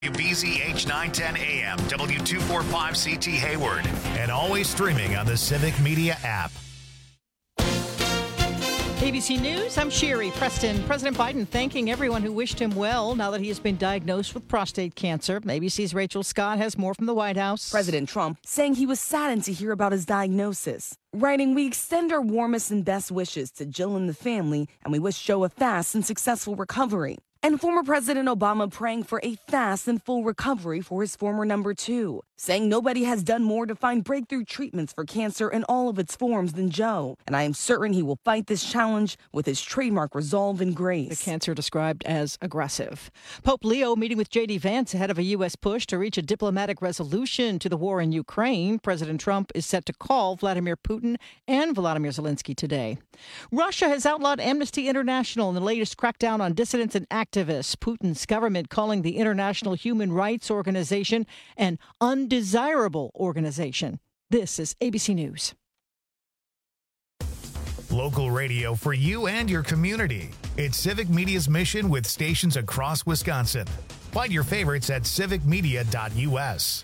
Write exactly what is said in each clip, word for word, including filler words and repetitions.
B Z H nine ten A M, W two forty-five C T Hayward, and always streaming on the Civic Media app. A B C News, I'm Sherry Preston. President Biden thanking everyone who wished him well now that he has been diagnosed with prostate cancer. A B C's Rachel Scott has more from the White House. President Trump saying he was saddened to hear about his diagnosis. Writing, we extend our warmest and best wishes to Jill and the family, and we wish Joe a fast and successful recovery. And former President Obama praying for a fast and full recovery for his former number two, saying nobody has done more to find breakthrough treatments for cancer in all of its forms than Joe. And I am certain he will fight this challenge with his trademark resolve and grace. The cancer described as aggressive. Pope Leo meeting with J D Vance ahead of a U S push to reach a diplomatic resolution to the war in Ukraine. President Trump is set to call Vladimir Putin and Volodymyr Zelensky today. Russia has outlawed Amnesty International in the latest crackdown on dissidents and activists. Activists. Putin's government calling the International Human Rights Organization an undesirable organization. This is A B C News. Local radio for you and your community. It's Civic Media's mission with stations across Wisconsin. Find your favorites at civic media dot U S.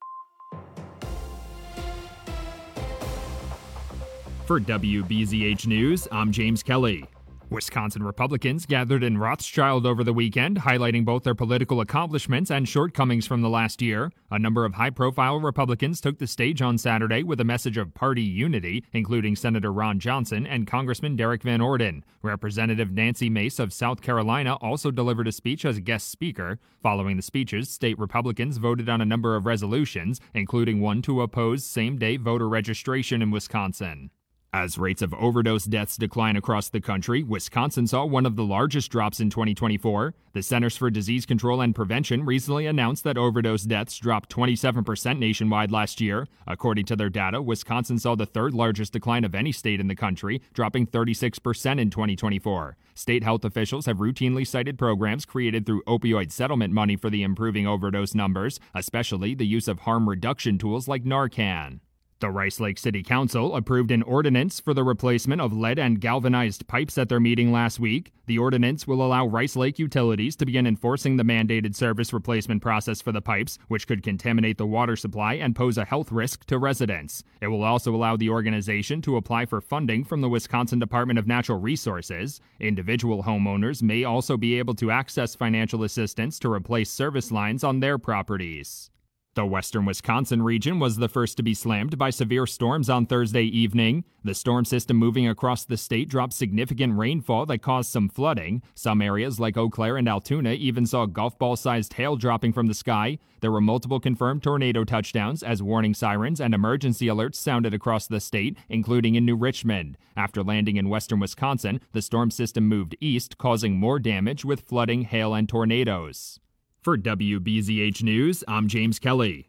For W B Z H News, I'm James Kelly. Wisconsin Republicans gathered in Rothschild over the weekend, highlighting both their political accomplishments and shortcomings from the last year. A number of high-profile Republicans took the stage on Saturday with a message of party unity, including Senator Ron Johnson and Congressman Derek Van Orden. Representative Nancy Mace of South Carolina also delivered a speech as a guest speaker. Following the speeches, state Republicans voted on a number of resolutions, including one to oppose same-day voter registration in Wisconsin. As rates of overdose deaths decline across the country, Wisconsin saw one of the largest drops in twenty twenty-four. The Centers for Disease Control and Prevention recently announced that overdose deaths dropped twenty-seven percent nationwide last year. According to their data, Wisconsin saw the third largest decline of any state in the country, dropping thirty-six percent in twenty twenty-four. State health officials have routinely cited programs created through opioid settlement money for the improving overdose numbers, especially the use of harm reduction tools like Narcan. The Rice Lake City Council approved an ordinance for the replacement of lead and galvanized pipes at their meeting last week. The ordinance will allow Rice Lake Utilities to begin enforcing the mandated service replacement process for the pipes, which could contaminate the water supply and pose a health risk to residents. It will also allow the organization to apply for funding from the Wisconsin Department of Natural Resources. Individual homeowners may also be able to access financial assistance to replace service lines on their properties. The western Wisconsin region was the first to be slammed by severe storms on Thursday evening. The storm system moving across the state dropped significant rainfall that caused some flooding. Some areas like Eau Claire and Altoona even saw golf ball-sized hail dropping from the sky. There were multiple confirmed tornado touchdowns as warning sirens and emergency alerts sounded across the state, including in New Richmond. After landing in western Wisconsin, the storm system moved east, causing more damage with flooding, hail, and tornadoes. For W B Z H News, I'm James Kelly.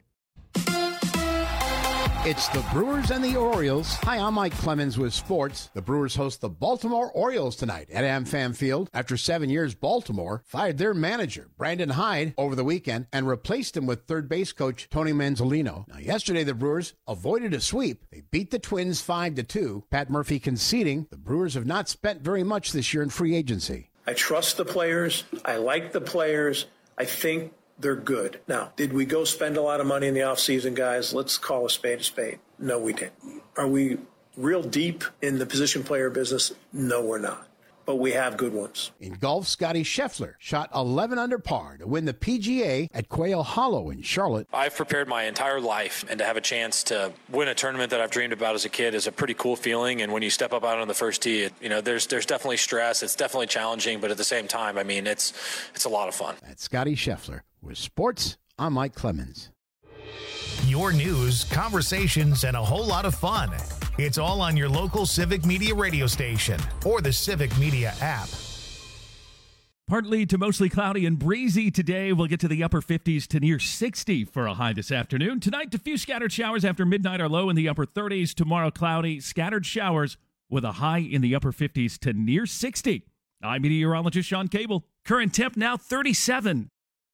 It's the Brewers and the Orioles. Hi, I'm Mike Clemens with sports. The Brewers host the Baltimore Orioles tonight at AmFam Field. After seven years, Baltimore fired their manager, Brandon Hyde, over the weekend and replaced him with third base coach Tony Manzolino. Now, yesterday, the Brewers avoided a sweep. They beat the Twins five to two. Pat Murphy conceding the Brewers have not spent very much this year in free agency. I trust the players. I like the players. I think they're good. Now, did we go spend a lot of money in the offseason, guys? Let's call a spade a spade. No, we didn't. Are we real deep in the position player business? No, we're not. But we have good ones. In golf, Scotty Scheffler shot eleven under par to win the P G A at Quail Hollow in Charlotte. I've prepared my entire life, and to have a chance to win a tournament that I've dreamed about as a kid is a pretty cool feeling. And when you step up out on the first tee, it, you know, there's there's definitely stress. It's definitely challenging, but at the same time, I mean, it's it's a lot of fun. That's Scotty Scheffler. With sports, I'm Mike Clemens. Your news, conversations, and a whole lot of fun. It's all on your local Civic Media radio station or the Civic Media app. Partly to mostly cloudy and breezy today. We'll get to the upper fifties to near sixty for a high this afternoon. Tonight, a few scattered showers after midnight are low in the upper thirties. Tomorrow, cloudy, scattered showers with a high in the upper fifties to near sixty. I'm meteorologist Sean Cable. Current temp now thirty-seven.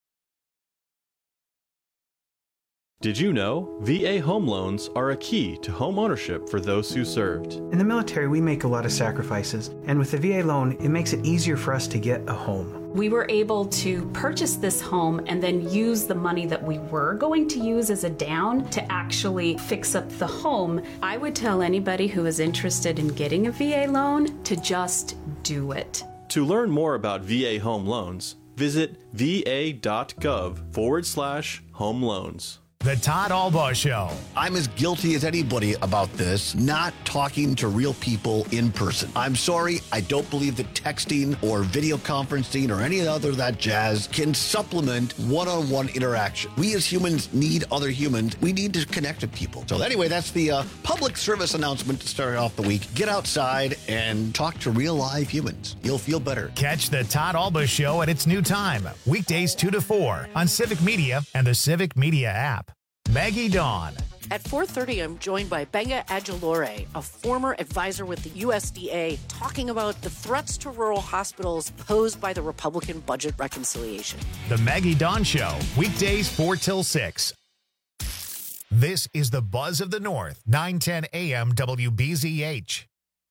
Did you know V A home loans are a key to home ownership for those who served? In the military, we make a lot of sacrifices, and with the V A loan, it makes it easier for us to get a home. We were able to purchase this home and then use the money that we were going to use as a down to actually fix up the home. I would tell anybody who is interested in getting a V A loan to just do it. To learn more about V A home loans, visit va.gov forward slash home loans. The Todd Albaugh Show. I'm as guilty as anybody about this, not talking to real people in person. I'm sorry, I don't believe that texting or video conferencing or any other of that jazz can supplement one-on-one interaction. We as humans need other humans. We need to connect with people. So anyway, that's the uh, public service announcement to start off the week. Get outside and talk to real live humans. You'll feel better. Catch the Todd Albaugh Show at its new time, weekdays two to four on Civic Media and the Civic Media app. Maggie Dawn. At four thirty, I'm joined by Benga Adjolore, a former advisor with the U S D A, talking about the threats to rural hospitals posed by the Republican budget reconciliation. The Maggie Dawn Show, weekdays four till six. This is the Buzz of the North, nine ten A M W B Z H.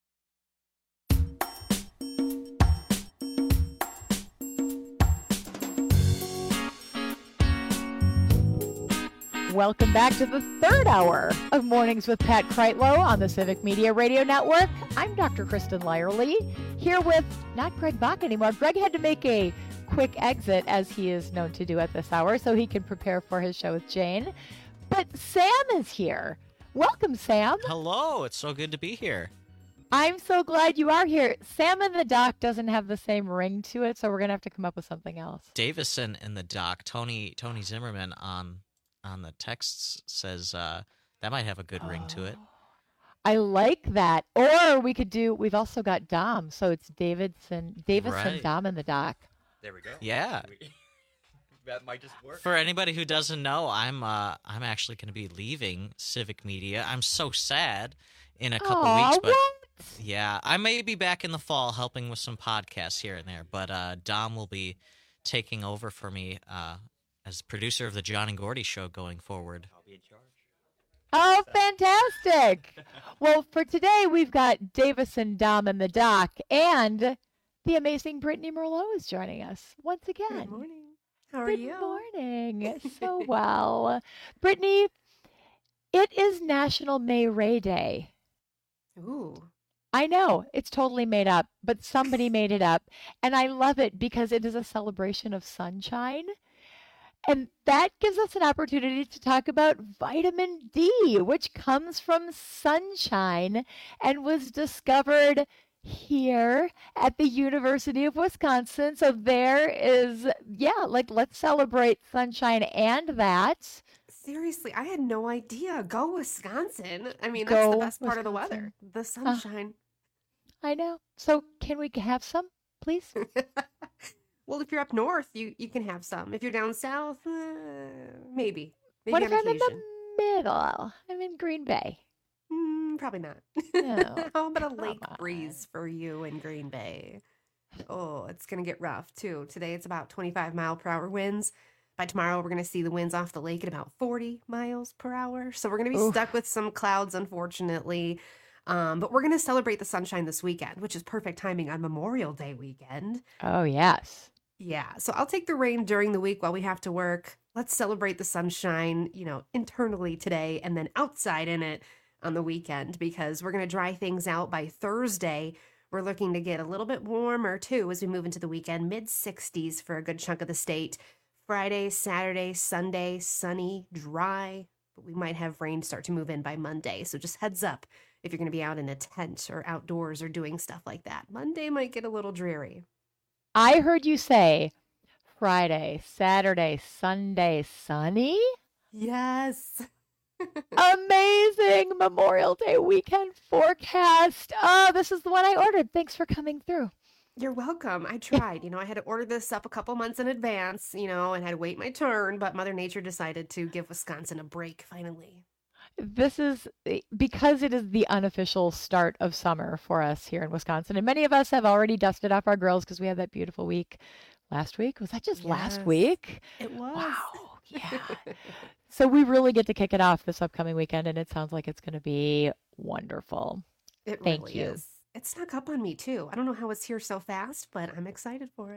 Welcome back to the third hour of Mornings with Pat Kreitlow on the Civic Media Radio Network. I'm Doctor Kristen Lyerly, here with not Greg Bach anymore. Greg had to make a quick exit, as he is known to do at this hour, so he can prepare for his show with Jane. But Sam is here. Welcome, Sam. Hello. It's so good to be here. I'm so glad you are here. Sam and the Doc doesn't have the same ring to it, so we're going to have to come up with something else. Davison and the Doc, Tony Tony Zimmerman on on the texts says uh, that might have a good oh. ring to it. I like that. Or we could do, we've also got Dom, so it's Davidson, Davison, right. Dom, and the Doc. There we go. Yeah. That might just work. For anybody who doesn't know, I'm uh, I'm actually going to be leaving Civic Media. I'm so sad in a couple Aww, weeks, but what? yeah, I may be back in the fall helping with some podcasts here and there. But uh, Dom will be taking over for me uh, as producer of the John and Gordy show going forward. I'll be in charge. Oh, fantastic! Well, for today we've got Davison, Dom, and the Doc, and the amazing Brittany Merlot is joining us once again. Good morning. How are Good you? Good morning. So well. Brittany, it is National May Ray Day. Ooh. I know, it's totally made up, but somebody made it up. And I love it because it is a celebration of sunshine. And that gives us an opportunity to talk about vitamin D, which comes from sunshine and was discovered here at the University of Wisconsin. So there is, yeah, like let's celebrate sunshine and that. Seriously, I had no idea. Go Wisconsin. I mean, Go that's the best Wisconsin. part of the weather. The sunshine. Uh, I know. So can we have some, please? Well, if you're up north, you, you can have some. If you're down south, uh, maybe. Maybe What on if I'm in occasion. the middle? I'm in Green Bay. Mm, probably not. No. How about a lake Come on. breeze for you in Green Bay? Oh, it's going to get rough, too. Today it's about twenty-five mile per hour winds. By tomorrow, we're going to see the winds off the lake at about forty miles per hour. So we're going to be Oof. stuck with some clouds, unfortunately. Um, but we're going to celebrate the sunshine this weekend, which is perfect timing on Memorial Day weekend. Oh, yes. Yeah, so I'll take the rain during the week while we have to work. Let's celebrate the sunshine, you know, internally today and then outside in it on the weekend because we're going to dry things out by Thursday. We're looking to get a little bit warmer, too, as we move into the weekend. mid sixties for a good chunk of the state. Friday, Saturday, Sunday, sunny, dry. But we might have rain start to move in by Monday. So just heads up if you're going to be out in a tent or outdoors or doing stuff like that. Monday might get a little dreary. I heard you say Friday, Saturday, Sunday, sunny. Yes. Amazing Memorial Day weekend forecast. Oh, this is the one I ordered. Thanks for coming through. You're welcome. I tried. You know, I had to order this up a couple months in advance, you know, and had to wait my turn, but Mother Nature decided to give Wisconsin a break finally. This is because it is the unofficial start of summer for us here in Wisconsin. And many of us have already dusted off our grills because we had that beautiful week last week. Was that just Yes. last week? It was. Wow. Yeah. So we really get to kick it off this upcoming weekend, and it sounds like it's going to be wonderful. It Thank really you. is. It snuck up on me too. I don't know how it's here so fast, but I'm excited for it.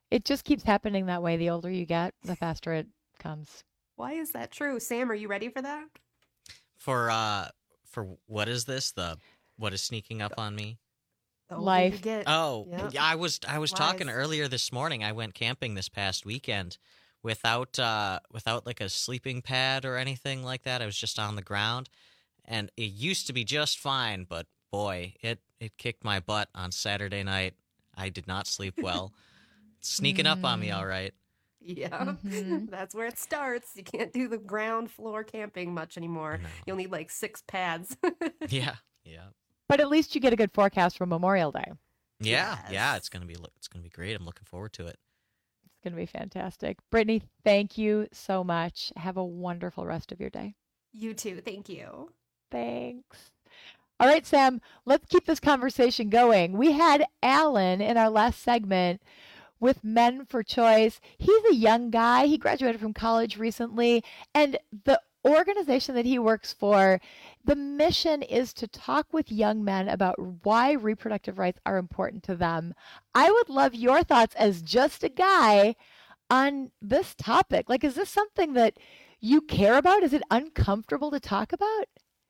It just keeps happening that way. The older you get, the faster it comes. Why is that true? Sam, are you ready for that? For uh, for what is this? The what is sneaking up on me? The older Life. you get- Oh, Yep. yeah. I was I was talking Lies. earlier this morning. I went camping this past weekend without uh without like a sleeping pad or anything like that. I was just on the ground, and it used to be just fine, but boy, it it kicked my butt on Saturday night. I did not sleep well. Sneaking up on me, all right. Yeah, that's where it starts. You can't do the ground floor camping much anymore. You'll need like six pads. Yeah, yeah, But at least you get a good forecast for Memorial Day. yeah, yeah. It's gonna be it's gonna be great. I'm looking forward to it. It's going to be fantastic. Brittany, thank you so much. Have a wonderful rest of your day. You too. Thank you. Thanks. All right, Sam, let's keep this conversation going. We had Alan in our last segment with Men for Choice. He's a young guy. He graduated from college recently, and the organization that he works for, the mission is to talk with young men about why reproductive rights are important to them. I would love your thoughts as just a guy on this topic. Like, is this something that you care about? Is it uncomfortable to talk about?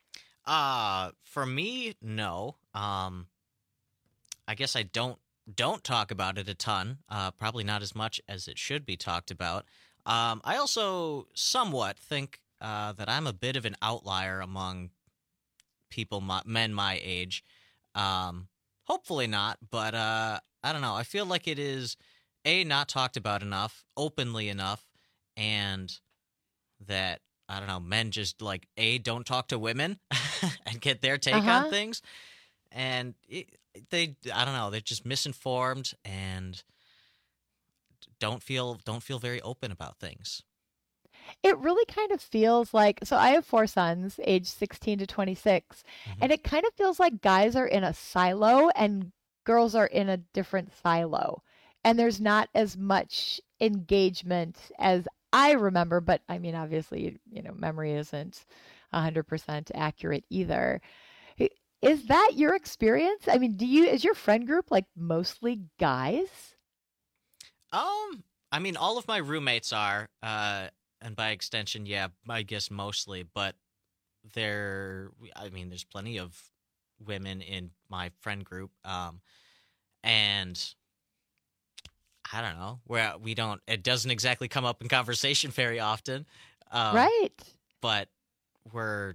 Uh, for me, no. Um, I guess I don't don't talk about it a ton. Uh, probably not as much as it should be talked about. Um, I also somewhat think uh, that I'm a bit of an outlier among people, my, men my age. Um, hopefully not, but uh, I don't know. I feel like it is a not talked about enough, openly enough, and that. I don't know, men just, like, A, don't talk to women and get their take Uh-huh. on things. And it, they, I don't know, they're just misinformed and don't feel don't feel very open about things. It really kind of feels like, so I have four sons, age sixteen to twenty-six, and it kind of feels like guys are in a silo and girls are in a different silo. And there's not as much engagement as I remember, but I mean, obviously, you know, memory isn't one hundred percent accurate either. I- Is that your experience? I mean, do you, is your friend group like mostly guys? Um, I mean, all of my roommates are, uh, and by extension, yeah, I guess mostly, but there, I mean, there's plenty of women in my friend group, um, and I don't know, where we don't, it doesn't exactly come up in conversation very often. Um, Right. But we're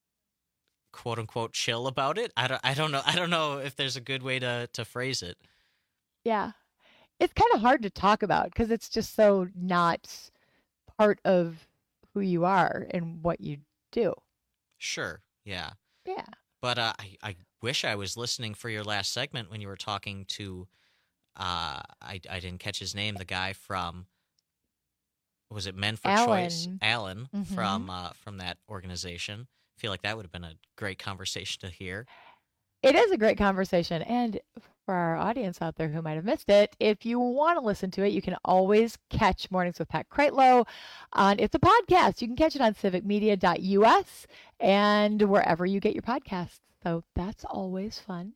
quote unquote chill about it. I don't, I don't know. I don't know if there's a good way to, to phrase it. Yeah. It's kind of hard to talk about because it's just so not part of who you are and what you do. Sure. Yeah. Yeah. But uh, I, I wish I was listening for your last segment when you were talking to, uh, I, I didn't catch his name, the guy from, was it Men for Choice? Alan. Alan Mhm. from uh, from that organization. I feel like that would have been a great conversation to hear. It is a great conversation. And for our audience out there who might have missed it, if you want to listen to it, you can always catch Mornings with Pat Kreitlow on, it's a podcast. You can catch it on civic media dot U S and wherever you get your podcasts. So that's always fun.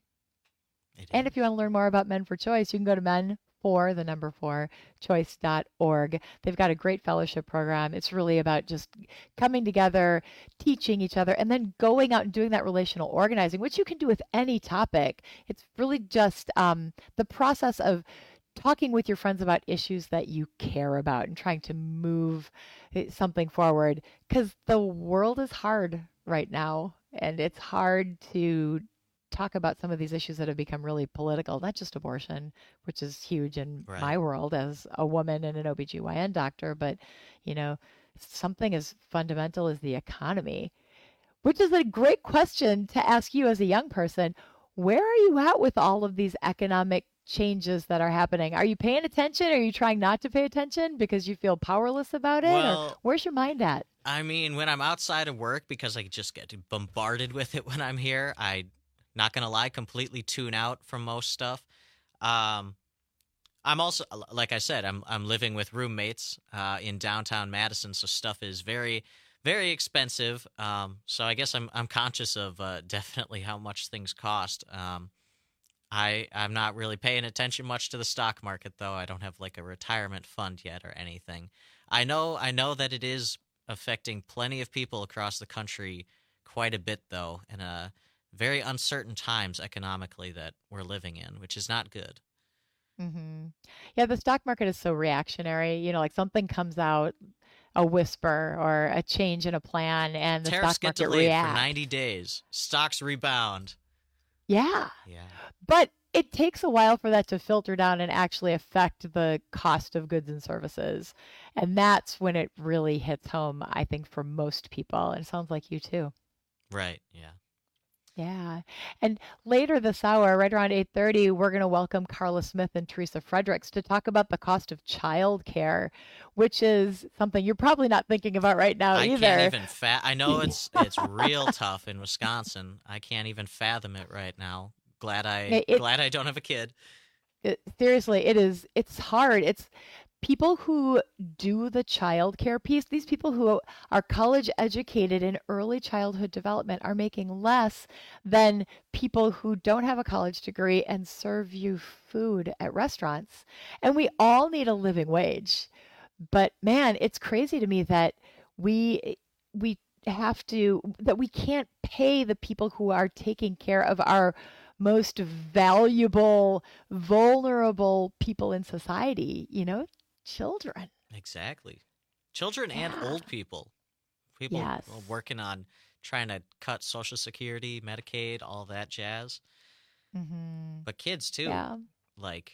And if you want to learn more about Men for Choice, you can go to men for the number four choice dot org. They've got a great fellowship program. It's really about just coming together, teaching each other, and then going out and doing that relational organizing, which you can do with any topic. It's really just um, the process of talking with your friends about issues that you care about and trying to move eh, something forward, because the world is hard right now, and it's hard to talk about some of these issues that have become really political, not just abortion, which is huge in Right. my world as a woman and an O B G Y N doctor, but, you know, something as fundamental as the economy, which is a great question to ask you as a young person. Where are you at with all of these economic changes that are happening? Are you paying attention? Are you trying not to pay attention because you feel powerless about it? Or Well- where's your mind at? I mean, when I'm outside of work, because I just get bombarded with it when I'm here, I, not gonna lie, completely tune out from most stuff. Um, I'm also, like I said, I'm I'm living with roommates uh, in downtown Madison, so stuff is very, very expensive. Um, so I guess I'm I'm conscious of uh, definitely how much things cost. Um, I, I'm not really paying attention much to the stock market, though. I don't have like a retirement fund yet or anything. I know I know that it is affecting plenty of people across the country quite a bit, though, in a very uncertain times economically that we're living in, which is not good. Mm-hmm. Yeah, the stock market is so reactionary. You know, like something comes out, a whisper or a change in a plan, and the Tariffs stock market get delayed reacts. for ninety days. Stocks rebound. Yeah. Yeah. But it takes a while for that to filter down and actually affect the cost of goods and services. And that's when it really hits home, I think, for most people. And it sounds like you too. Right. Yeah. Yeah. And later this hour, right around eight thirty, we're going to welcome Carla Smith and Teresa Fredericks to talk about the cost of childcare, which is something you're probably not thinking about right now I either. can't even fa- I know it's it's real tough in Wisconsin. I can't even fathom it right now. Glad I It- it- glad I don't have a kid. It, seriously, it is. It's hard. It's people who do the child care piece. These people who are college educated in early childhood development are making less than people who don't have a college degree and serve you food at restaurants. And we all need a living wage. But man, it's crazy to me that we we have to that we can't pay the people who are taking care of our most valuable, vulnerable people in society, you know, children. Exactly. Children and Yeah. old people. People Yes. working on trying to cut Social Security, Medicaid, all that jazz. Mm-hmm. But kids too. Yeah. Like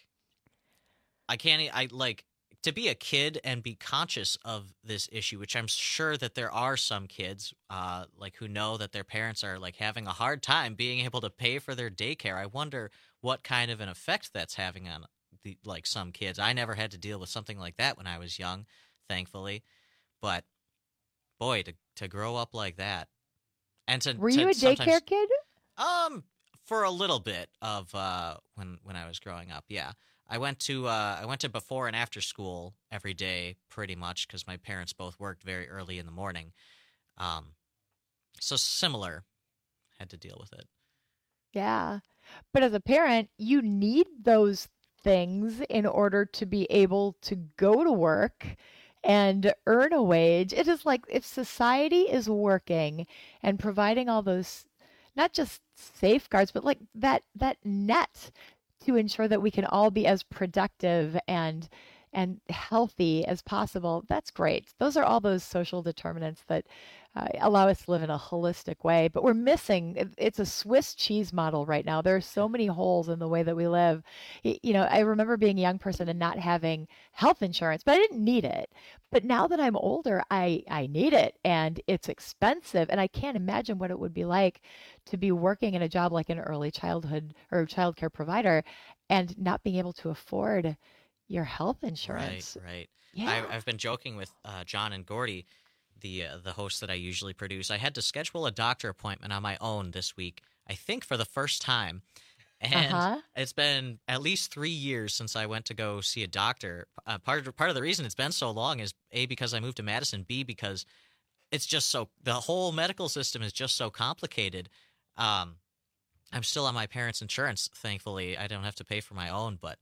I can't e- I like to be a kid and be conscious of this issue, which I'm sure that there are some kids uh like who know that their parents are like having a hard time being able to pay for their daycare. I wonder what kind of an effect that's having on the like some kids. I never had to deal with something like that when I was young, thankfully. But boy, to to grow up like that. And to Were to you a sometimes- daycare kid? um, for a little bit of uh, when when I was growing up, yeah, I went to uh, I went to before and after school every day, pretty much, because my parents both worked very early in the morning. Um, so similar, had to deal with it. Yeah. But as a parent, you need those things in order to be able to go to work and earn a wage. It is like if society is working and providing all those, not just safeguards, but like that that net to ensure that we can all be as productive and and healthy as possible. That's great. Those are all those social determinants that uh, allow us to live in a holistic way. But we're missing, it- it's a Swiss cheese model right now. There are so many holes in the way that we live. Y- You know, I remember being a young person and not having health insurance, but I didn't need it. But now that I'm older, I, I need it, and it's expensive. And I can't imagine what it would be like to be working in a job like an early childhood or childcare provider and not being able to afford your health insurance. Right, right. Yeah. I, I've been joking with uh, John and Gordy, the uh, the hosts that I usually produce. I had to schedule a doctor appointment on my own this week, I think for the first time. And Uh-huh. it's been at least three years since I went to go see a doctor. Uh, part, of, part of the reason it's been so long is, A, because I moved to Madison, B, because it's just so, the whole medical system is just so complicated. Um, I'm still on my parents' insurance, thankfully. I don't have to pay for my own, but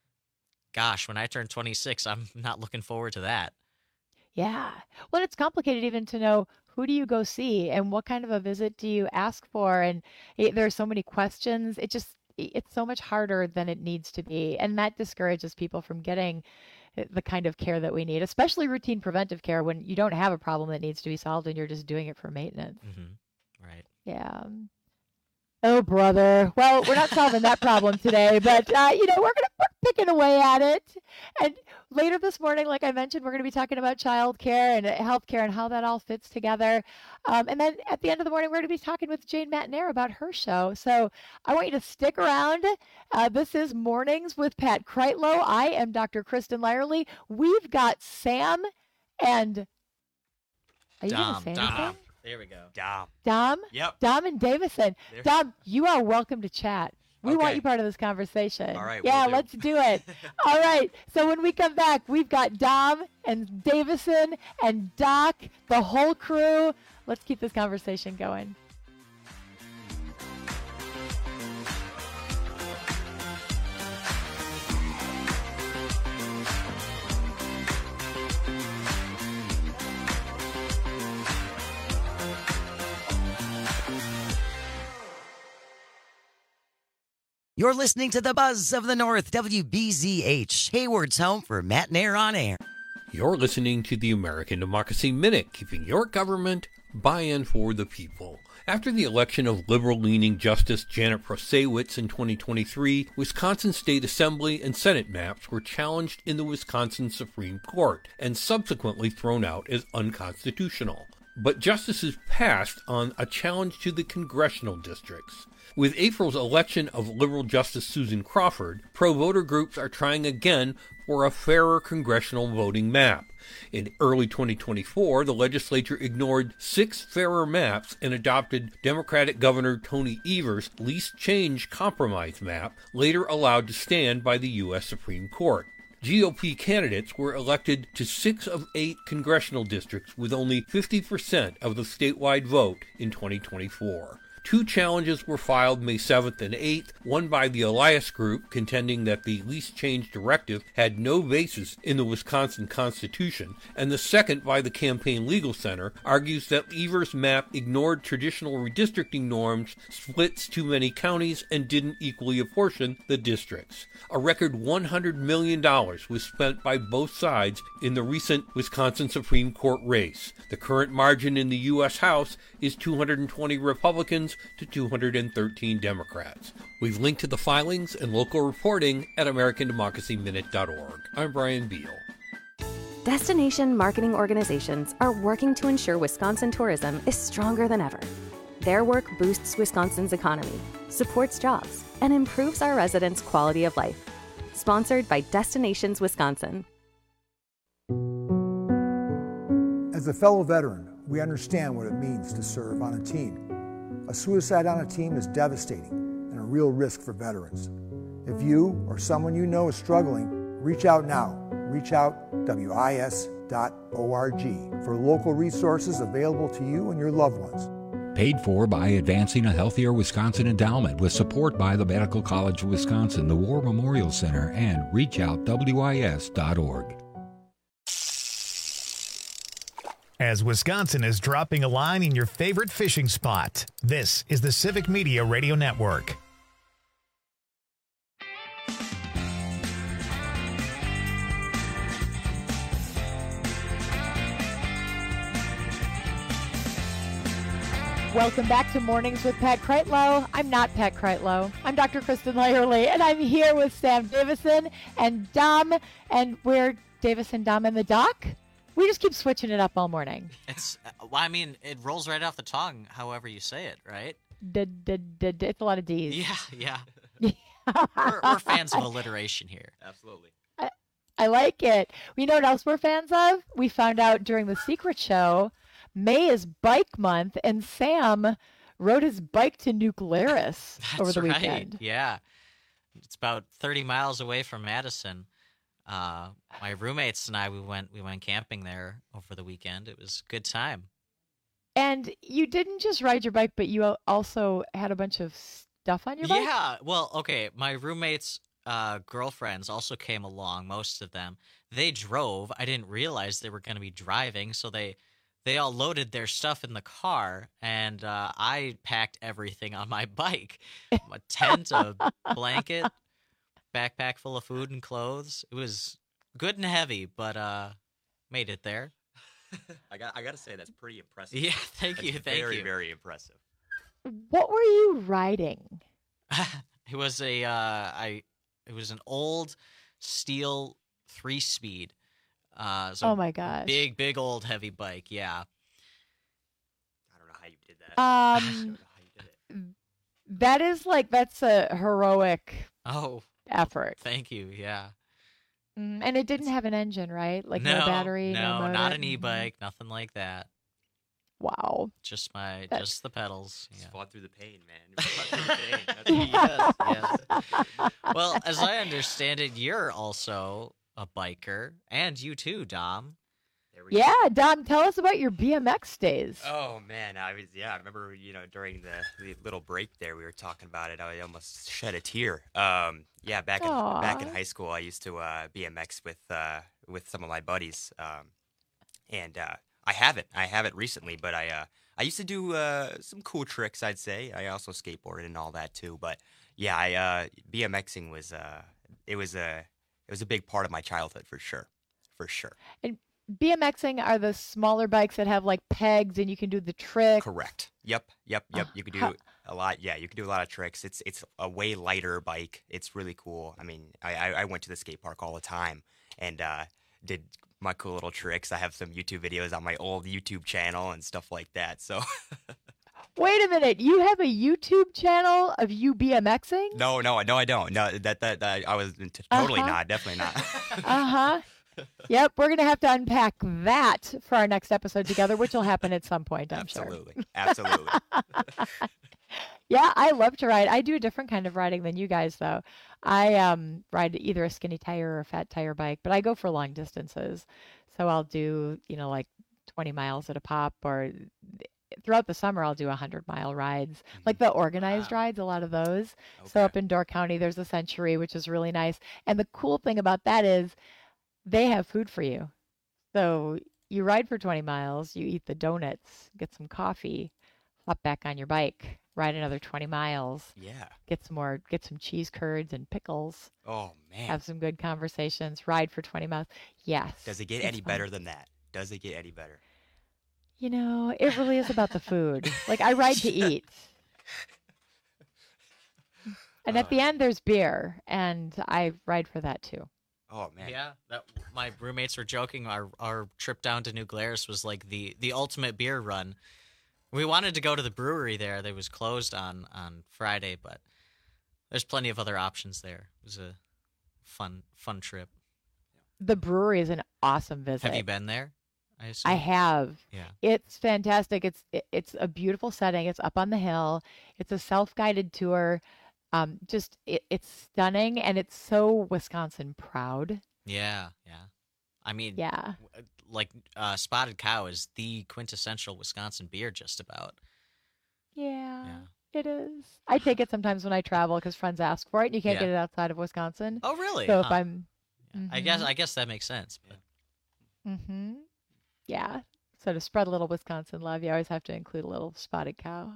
gosh, when I turn twenty-six, I'm not looking forward to that. Yeah. Well, it's complicated even to know who do you go see and what kind of a visit do you ask for? And it, there are so many questions. It just, it's so much harder than it needs to be. And that discourages people from getting the kind of care that we need, especially routine preventive care when you don't have a problem that needs to be solved and you're just doing it for maintenance. Mm-hmm. Right. Yeah. Oh, brother. Well, we're not solving that problem today, but, uh, you know, we're going to, we're picking away at it. And later this morning, like I mentioned, we're going to be talking about childcare and healthcare and how that all fits together. Um, and then at the end of the morning, we're going to be talking with Jane Matanair about her show. So I want you to stick around. Uh, this is Mornings with Pat Kreitlow. I am Doctor Kristen Lyerly. We've got Sam and... Are you going to Dom, say Dom. anything? There we go. Dom. Dom? Yep. Dom and Davison. There- Dom, you are welcome to chat. We want Okay. you part of this conversation. All right, Yeah, will do. let's do it. All right. So when we come back, we've got Dom and Davison and Doc, the whole crew. Let's keep this conversation going. You're listening to the Buzz of the North, W B Z H, Hayward's home for Matt and Air on Air. You're listening to the American Democracy Minute, keeping your government by and for the people. After the election of liberal-leaning Justice Janet Prasewicz in twenty twenty-three, Wisconsin State Assembly and Senate maps were challenged in the Wisconsin Supreme Court and subsequently thrown out as unconstitutional. But justices passed on a challenge to the congressional districts. With April's election of liberal Justice Susan Crawford, pro-voter groups are trying again for a fairer congressional voting map. In early twenty twenty-four, the legislature ignored six fairer maps and adopted Democratic Governor Tony Evers' least change compromise map, later allowed to stand by the U S Supreme Court. G O P candidates were elected to six of eight congressional districts with only fifty percent of the statewide vote in twenty twenty-four. Two challenges were filed May seventh and eighth, one by the Elias Group, contending that the least change directive had no basis in the Wisconsin Constitution, and the second by the Campaign Legal Center, argues that Evers' map ignored traditional redistricting norms, splits too many counties, and didn't equally apportion the districts. A record one hundred million dollars was spent by both sides in the recent Wisconsin Supreme Court race. The current margin in the U S House is two hundred twenty Republicans to two hundred thirteen Democrats. We've linked to the filings and local reporting at American Democracy Minute dot org. I'm Brian Beal. Destination marketing organizations are working to ensure Wisconsin tourism is stronger than ever. Their work boosts Wisconsin's economy, supports jobs, and improves our residents' quality of life. Sponsored by Destinations Wisconsin. As a fellow veteran, we understand what it means to serve on a team. A suicide on a team is devastating and a real risk for veterans. If you or someone you know is struggling, reach out now. Reach out W I S dot org for local resources available to you and your loved ones. Paid for by Advancing a Healthier Wisconsin Endowment with support by the Medical College of Wisconsin, the War Memorial Center, and reach out W I S dot org. As Wisconsin is dropping a line in your favorite fishing spot, this is the Civic Media Radio Network. Welcome back to Mornings with Pat Kreitlow. I'm not Pat Kreitlow. I'm Doctor Kristen Lyerly, and I'm here with Sam Davison and Dom, and we're Davison, Dom, and the Doc. We just keep switching it up all morning. It's, well, I mean, it rolls right off the tongue, however you say it, right? D- d- d- d- it's a lot of D's. Yeah, yeah. we're, we're fans of alliteration here. Absolutely. I, I like it. You know what else we're fans of? We found out during the Secret Show, May is Bike Month, and Sam rode his bike to New Glarus over the right. weekend. Yeah. It's about thirty miles away from Madison. Uh, my roommates and I, we went we went camping there over the weekend. It was a good time. And you didn't just ride your bike, but you also had a bunch of stuff on your bike? Yeah. Well, okay. My roommates' uh, girlfriends also came along, most of them. They drove. I didn't realize they were going to be driving, so they... They all loaded their stuff in the car, and uh, I packed everything on my bike. A tent, a blanket, backpack full of food and clothes. It was good and heavy, but uh, made it there. I got I got to say, that's pretty impressive. Yeah, thank that's you, thank very, you. Very, very impressive. What were you riding? It was a, uh, I, it was an old steel three-speed. Uh, so oh my gosh! Big, big old heavy bike. Yeah. I don't know how you did that. Um, I don't know how you did it. That is like that's a heroic. Oh. Effort. Thank you. Yeah. Mm, and it didn't have an engine, right? Like no, no battery, no, no motor. Not an e-bike, nothing like that. Wow. Just my, that... just the pedals. Just yeah. fought through the pain, man. Fought through the pain. That's yes, yes. Well, as I understand it, you're also a biker, and you too, Dom. Yeah, go. Dom, tell us about your B M X days. Oh man, I was yeah. I remember you know during the, the little break there, we were talking about it. I almost shed a tear. Um, yeah, back in Aww. back in high school, I used to uh, B M X with uh, with some of my buddies, um, and uh, I haven't I haven't recently, but I uh, I used to do uh, some cool tricks. I'd say I also skateboarded and all that too, but. yeah, I uh, BMXing was uh, it was a it was a big part of my childhood for sure, for sure. And BMXing are the smaller bikes that have like pegs and you can do the trick. Correct. Yep, yep, yep. Uh, you could do how- a lot. Yeah, you could do a lot of tricks. It's it's a way lighter bike. It's really cool. I mean, I I, I went to the skate park all the time and uh, did my cool little tricks. I have some YouTube videos on my old YouTube channel and stuff like that. So. Wait a minute, you have a YouTube channel of you BMXing? No, no, no, I don't. No, that that, that I was t- totally Uh-huh. not. Definitely not. Uh-huh. Yep, we're going to have to unpack that for our next episode together, which will happen at some point, I'm Absolutely. sure. Absolutely. Yeah, I love to ride. I do a different kind of riding than you guys, though. I um, ride either a skinny tire or a fat tire bike, but I go for long distances. So I'll do, you know, like twenty miles at a pop, or throughout the summer, I'll do one hundred mile rides, mm-hmm. like the organized wow. rides, a lot of those. Okay. So up in Door County, there's a Century, which is really nice. And the cool thing about that is they have food for you. So you ride for twenty miles, you eat the donuts, get some coffee, hop back on your bike, ride another twenty miles. Yeah. Get some more, get some cheese curds and pickles. Oh, man. Have some good conversations, ride for twenty miles. Yes. Does it get any fun. better than that? Does it get any better? You know, it really is about the food. Like, I ride to eat. And uh, at the end, there's beer, and I ride for that, too. Oh, man. Yeah, that, my roommates were joking. Our our trip down to New Glarus was like the, the ultimate beer run. We wanted to go to the brewery there. They was closed on, on Friday, but there's plenty of other options there. It was a fun fun trip. The brewery is an awesome visit. Have you been there? I assume? I have. Yeah. It's fantastic. It's it, it's a beautiful setting. It's up on the hill. It's a self-guided tour. Um, just it, it's stunning, and it's so Wisconsin proud. Yeah, yeah. I mean, yeah. Like uh, Spotted Cow is the quintessential Wisconsin beer, just about. Yeah, yeah. It is. I take it sometimes when I travel because friends ask for it, and you can't yeah. get it outside of Wisconsin. Oh, really? So huh. if I'm, yeah. mm-hmm. I guess I guess that makes sense. But... Mm-hmm. Yeah. So to spread a little Wisconsin love, you always have to include a little Spotted Cow.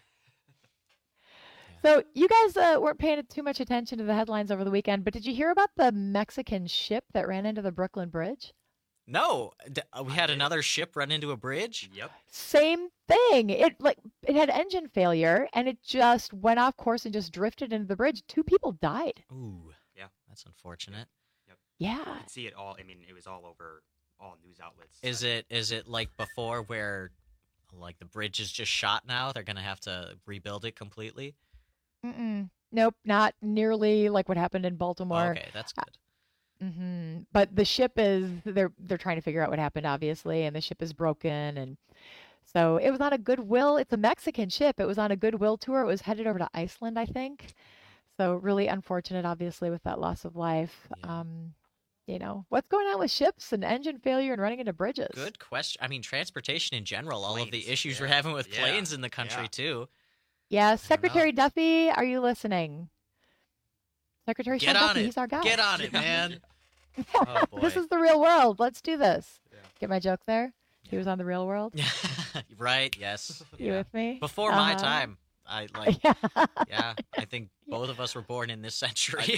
So you guys uh, weren't paying too much attention to the headlines over the weekend, but did you hear about the Mexican ship that ran into the Brooklyn Bridge? No, we had another ship run into a bridge. Yep. Same thing. It like it had engine failure, and it just went off course and just drifted into the bridge. Two people died. Ooh, yeah, that's unfortunate. Yep. Yeah. You could see it all. I mean, it was all over all news outlets. Is it is it like before where, like the bridge is just shot now? They're gonna have to rebuild it completely. Mm-mm. Nope, not nearly like what happened in Baltimore. Okay, that's good. Mm-hmm. But the ship is they're they're trying to figure out what happened, obviously, and the ship is broken, and so it was on a Goodwill. It's a Mexican ship. It was on a Goodwill tour. It was headed over to Iceland, I think. So really unfortunate, obviously, with that loss of life. Yeah. Um, you know, what's going on with ships and engine failure and running into bridges? Good question. I mean, transportation in general, all Planes, of the issues yeah. we're having with Yeah. planes in the country Yeah. too. Yeah, Secretary Duffy, are you listening? Secretary Get Sean on Duffy, it. he's our guy. Get on it, man. Oh, boy. This is the real world. Let's do this. Yeah. Get my joke there? He was on the real world. Right? Yes. You Yeah. with me? Before my Uh-huh. time. I like. Yeah. Yeah, I think both of us were born in this century.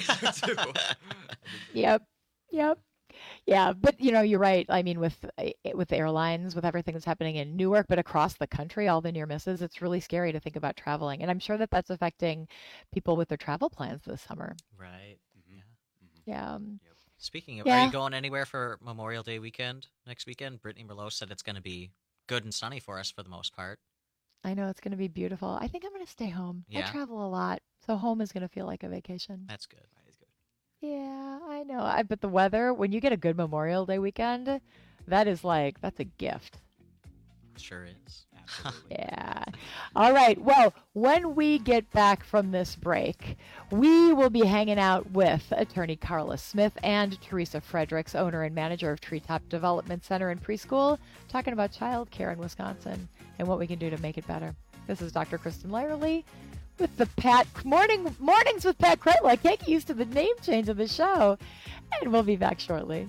Yep. Yep. Yeah, but you know, you're right. I mean, with with airlines, with everything that's happening in Newark, but across the country, all the near misses, it's really scary to think about traveling. And I'm sure that that's affecting people with their travel plans this summer. Right. Yeah. Yeah. um, Yep. Speaking of, Yeah. are you going anywhere for Memorial Day weekend next weekend? Brittany Merlot said it's going to be good and sunny for us for the most part. I know it's going to be beautiful. I think I'm going to stay home. I Yeah. travel a lot, so home is going to feel like a vacation. That's good. That is good. Yeah, I know. I but the weather, when you get a good Memorial Day weekend, that is like that's a gift. Sure is. Absolutely. Yeah. All right. Well, when we get back from this break, we will be hanging out with attorney Carla Smith and Teresa Fredericks, owner and manager of Treetop Development Center and Preschool, talking about child care in Wisconsin and what we can do to make it better. This is Doctor Kristen Lyerly with the Pat Morning Mornings with Pat Kreitler. I can't get used to the name change of the show. And we'll be back shortly.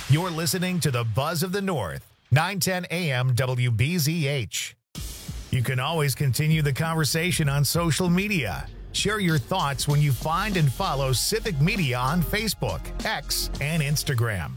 You're listening to the Buzz of the North, nine ten A M W B Z H. You can always continue the conversation on social media. Share your thoughts when you find and follow Civic Media on Facebook, X, and Instagram.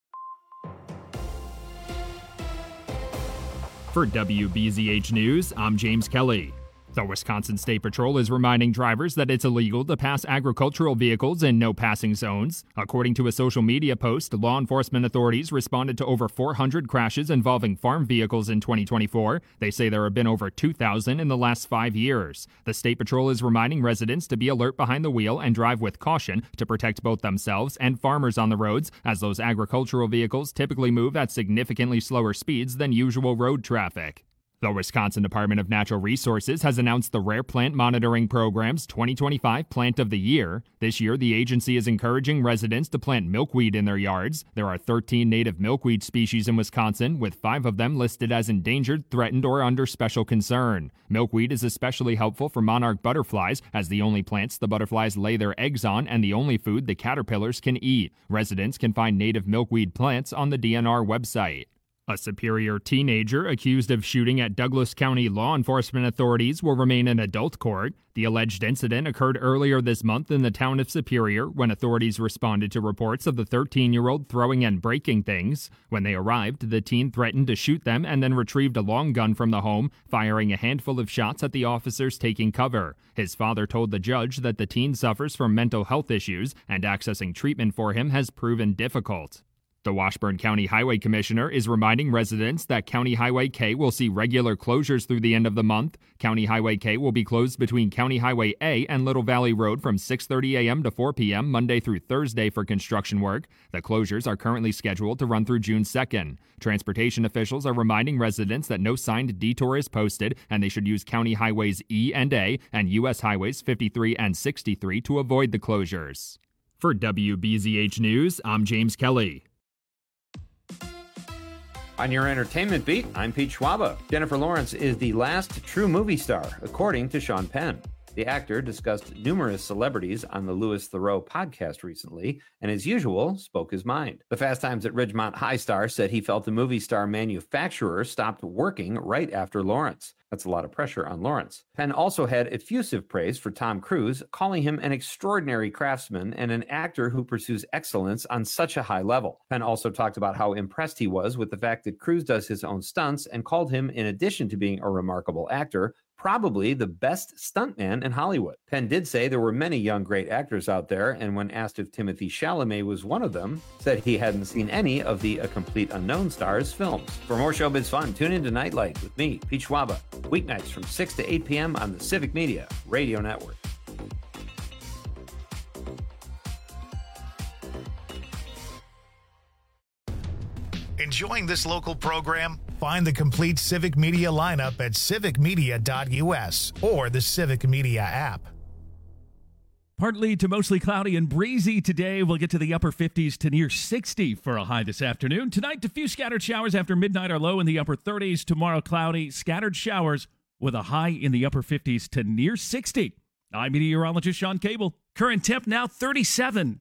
For W B Z H News, I'm James Kelly. The Wisconsin State Patrol is reminding drivers that it's illegal to pass agricultural vehicles in no passing zones. According to a social media post, law enforcement authorities responded to over four hundred crashes involving farm vehicles in twenty twenty-four. They say there have been over two thousand in the last five years. The State Patrol is reminding residents to be alert behind the wheel and drive with caution to protect both themselves and farmers on the roads, as those agricultural vehicles typically move at significantly slower speeds than usual road traffic. The Wisconsin Department of Natural Resources has announced the Rare Plant Monitoring Program's twenty twenty-five Plant of the Year. This year, the agency is encouraging residents to plant milkweed in their yards. There are thirteen native milkweed species in Wisconsin, with five of them listed as endangered, threatened, or under special concern. Milkweed is especially helpful for monarch butterflies, as the only plants the butterflies lay their eggs on and the only food the caterpillars can eat. Residents can find native milkweed plants on the D N R website. A Superior teenager accused of shooting at Douglas County law enforcement authorities will remain in adult court. The alleged incident occurred earlier this month in the town of Superior when authorities responded to reports of the thirteen-year-old throwing and breaking things. When they arrived, the teen threatened to shoot them and then retrieved a long gun from the home, firing a handful of shots at the officers taking cover. His father told the judge that the teen suffers from mental health issues and accessing treatment for him has proven difficult. The Washburn County Highway Commissioner is reminding residents that County Highway K will see regular closures through the end of the month. County Highway K will be closed between County Highway A and Little Valley Road from six thirty a.m. to four p.m. Monday through Thursday for construction work. The closures are currently scheduled to run through June second. Transportation officials are reminding residents that no signed detour is posted, and they should use County Highways E and A and U S Highways fifty-three and sixty-three to avoid the closures. For W B Z H News, I'm James Kelly. On your entertainment beat, I'm Pete Schwaba. Jennifer Lawrence is the last true movie star, according to Sean Penn. The actor discussed numerous celebrities on the Louis Theroux podcast recently, and as usual, spoke his mind. The Fast Times at Ridgemont High star said he felt the movie star manufacturer stopped working right after Lawrence. That's a lot of pressure on Lawrence. Penn also had effusive praise for Tom Cruise, calling him an extraordinary craftsman and an actor who pursues excellence on such a high level. Penn also talked about how impressed he was with the fact that Cruise does his own stunts and called him, in addition to being a remarkable actor, probably the best stuntman in Hollywood. Penn did say there were many young great actors out there, and when asked if Timothée Chalamet was one of them, said he hadn't seen any of the A Complete Unknown stars films. For more showbiz fun, tune into Nightlight with me, Pete Schwaba, weeknights from six to eight p.m. on the Civic Media Radio Network. Enjoying this local program? Find the complete Civic Media lineup at civic media dot u s or the Civic Media app. Partly to mostly cloudy and breezy today. We'll get to the upper fifties to near sixty for a high this afternoon. Tonight, a few scattered showers after midnight are low in the upper thirties. Tomorrow, cloudy, scattered showers with a high in the upper fifties to near sixty. I'm meteorologist Sean Cable. Current temp now thirty-seven.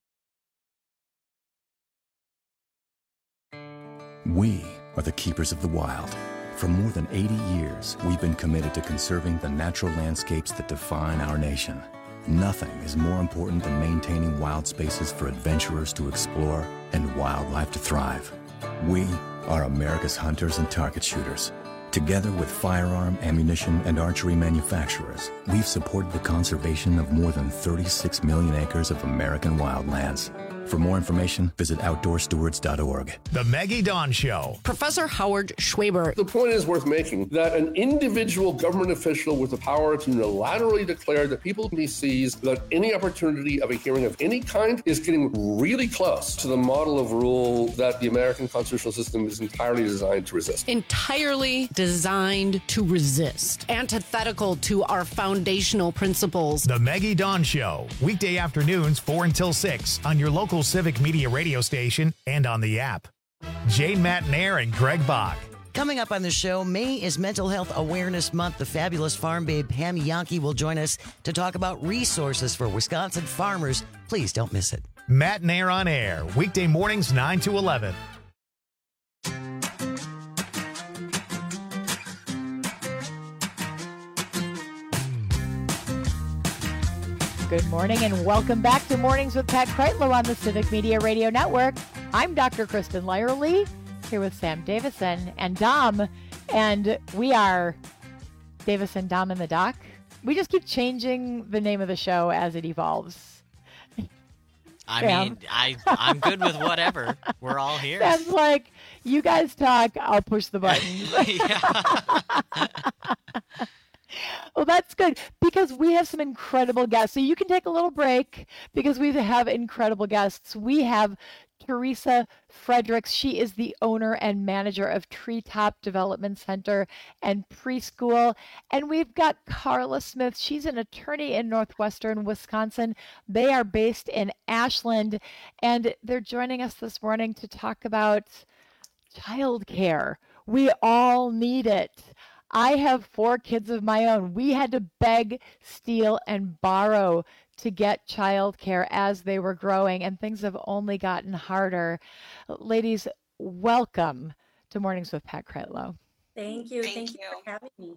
We are the keepers of the wild. For more than eighty years, we've been committed to conserving the natural landscapes that define our nation. Nothing is more important than maintaining wild spaces for adventurers to explore and wildlife to thrive. We are America's hunters and target shooters. Together with firearm, ammunition, and archery manufacturers, we've supported the conservation of more than thirty-six million acres of American wildlands. For more information, visit outdoor stewards dot org. The Maggie Dawn Show. Professor Howard Schwaber. The point is worth making that an individual government official with the power to unilaterally declare that people he sees without any opportunity of a hearing of any kind is getting really close to the model of rule that the American constitutional system is entirely designed to resist. Entirely designed to resist. Antithetical to our foundational principles. The Maggie Dawn Show. Weekday afternoons, four until six on your local Civic Media radio station and on the app. Jane Matnair and Greg Bach. Coming up on the show, May is Mental Health Awareness Month. The fabulous farm babe Pam Yankee will join us to talk about resources for Wisconsin farmers. Please don't miss it. Matnair on air, weekday mornings nine to eleven Good morning and welcome back to Mornings with Pat Kreitlow on the Civic Media Radio Network. I'm Doctor Kristen Lyerly here with Sam Davison and Dom, and we are Davison, Dom, and the Doc. We just keep changing the name of the show as it evolves. I Sam. mean, I, I'm good with whatever. We're all here. Sam's like, you guys talk, I'll push the buttons. Well, that's good because we have some incredible guests. So you can take a little break because we have incredible guests. We have Teresa Fredericks. She is the owner and manager of Treetop Development Center and Preschool. And we've got Carla Smith. She's an attorney in Northwestern Wisconsin. They are based in Ashland, and they're joining us this morning to talk about childcare. We all need it. I have four kids of my own. We had to beg, steal, and borrow to get childcare as they were growing, and things have only gotten harder. Ladies, welcome to Mornings with Pat Kreitlow. Thank you. Thank, Thank you. you for having me.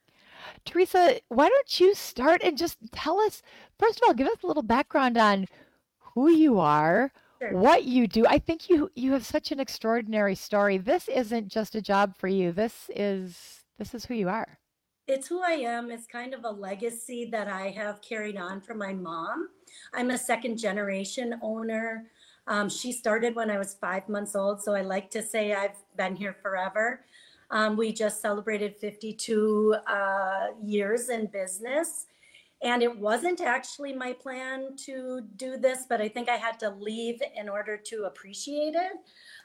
Teresa, why don't you start and just tell us, first of all, give us a little background on who you are, sure. what you do. I think you you have such an extraordinary story. This isn't just a job for you. This is this is who you are. It's who I am. It's kind of a legacy that I have carried on from my mom. I'm a second generation owner. Um, she started when I was five months old, so I like to say I've been here forever. Um, we just celebrated fifty-two uh, years in business, and it wasn't actually my plan to do this, but I think I had to leave in order to appreciate it,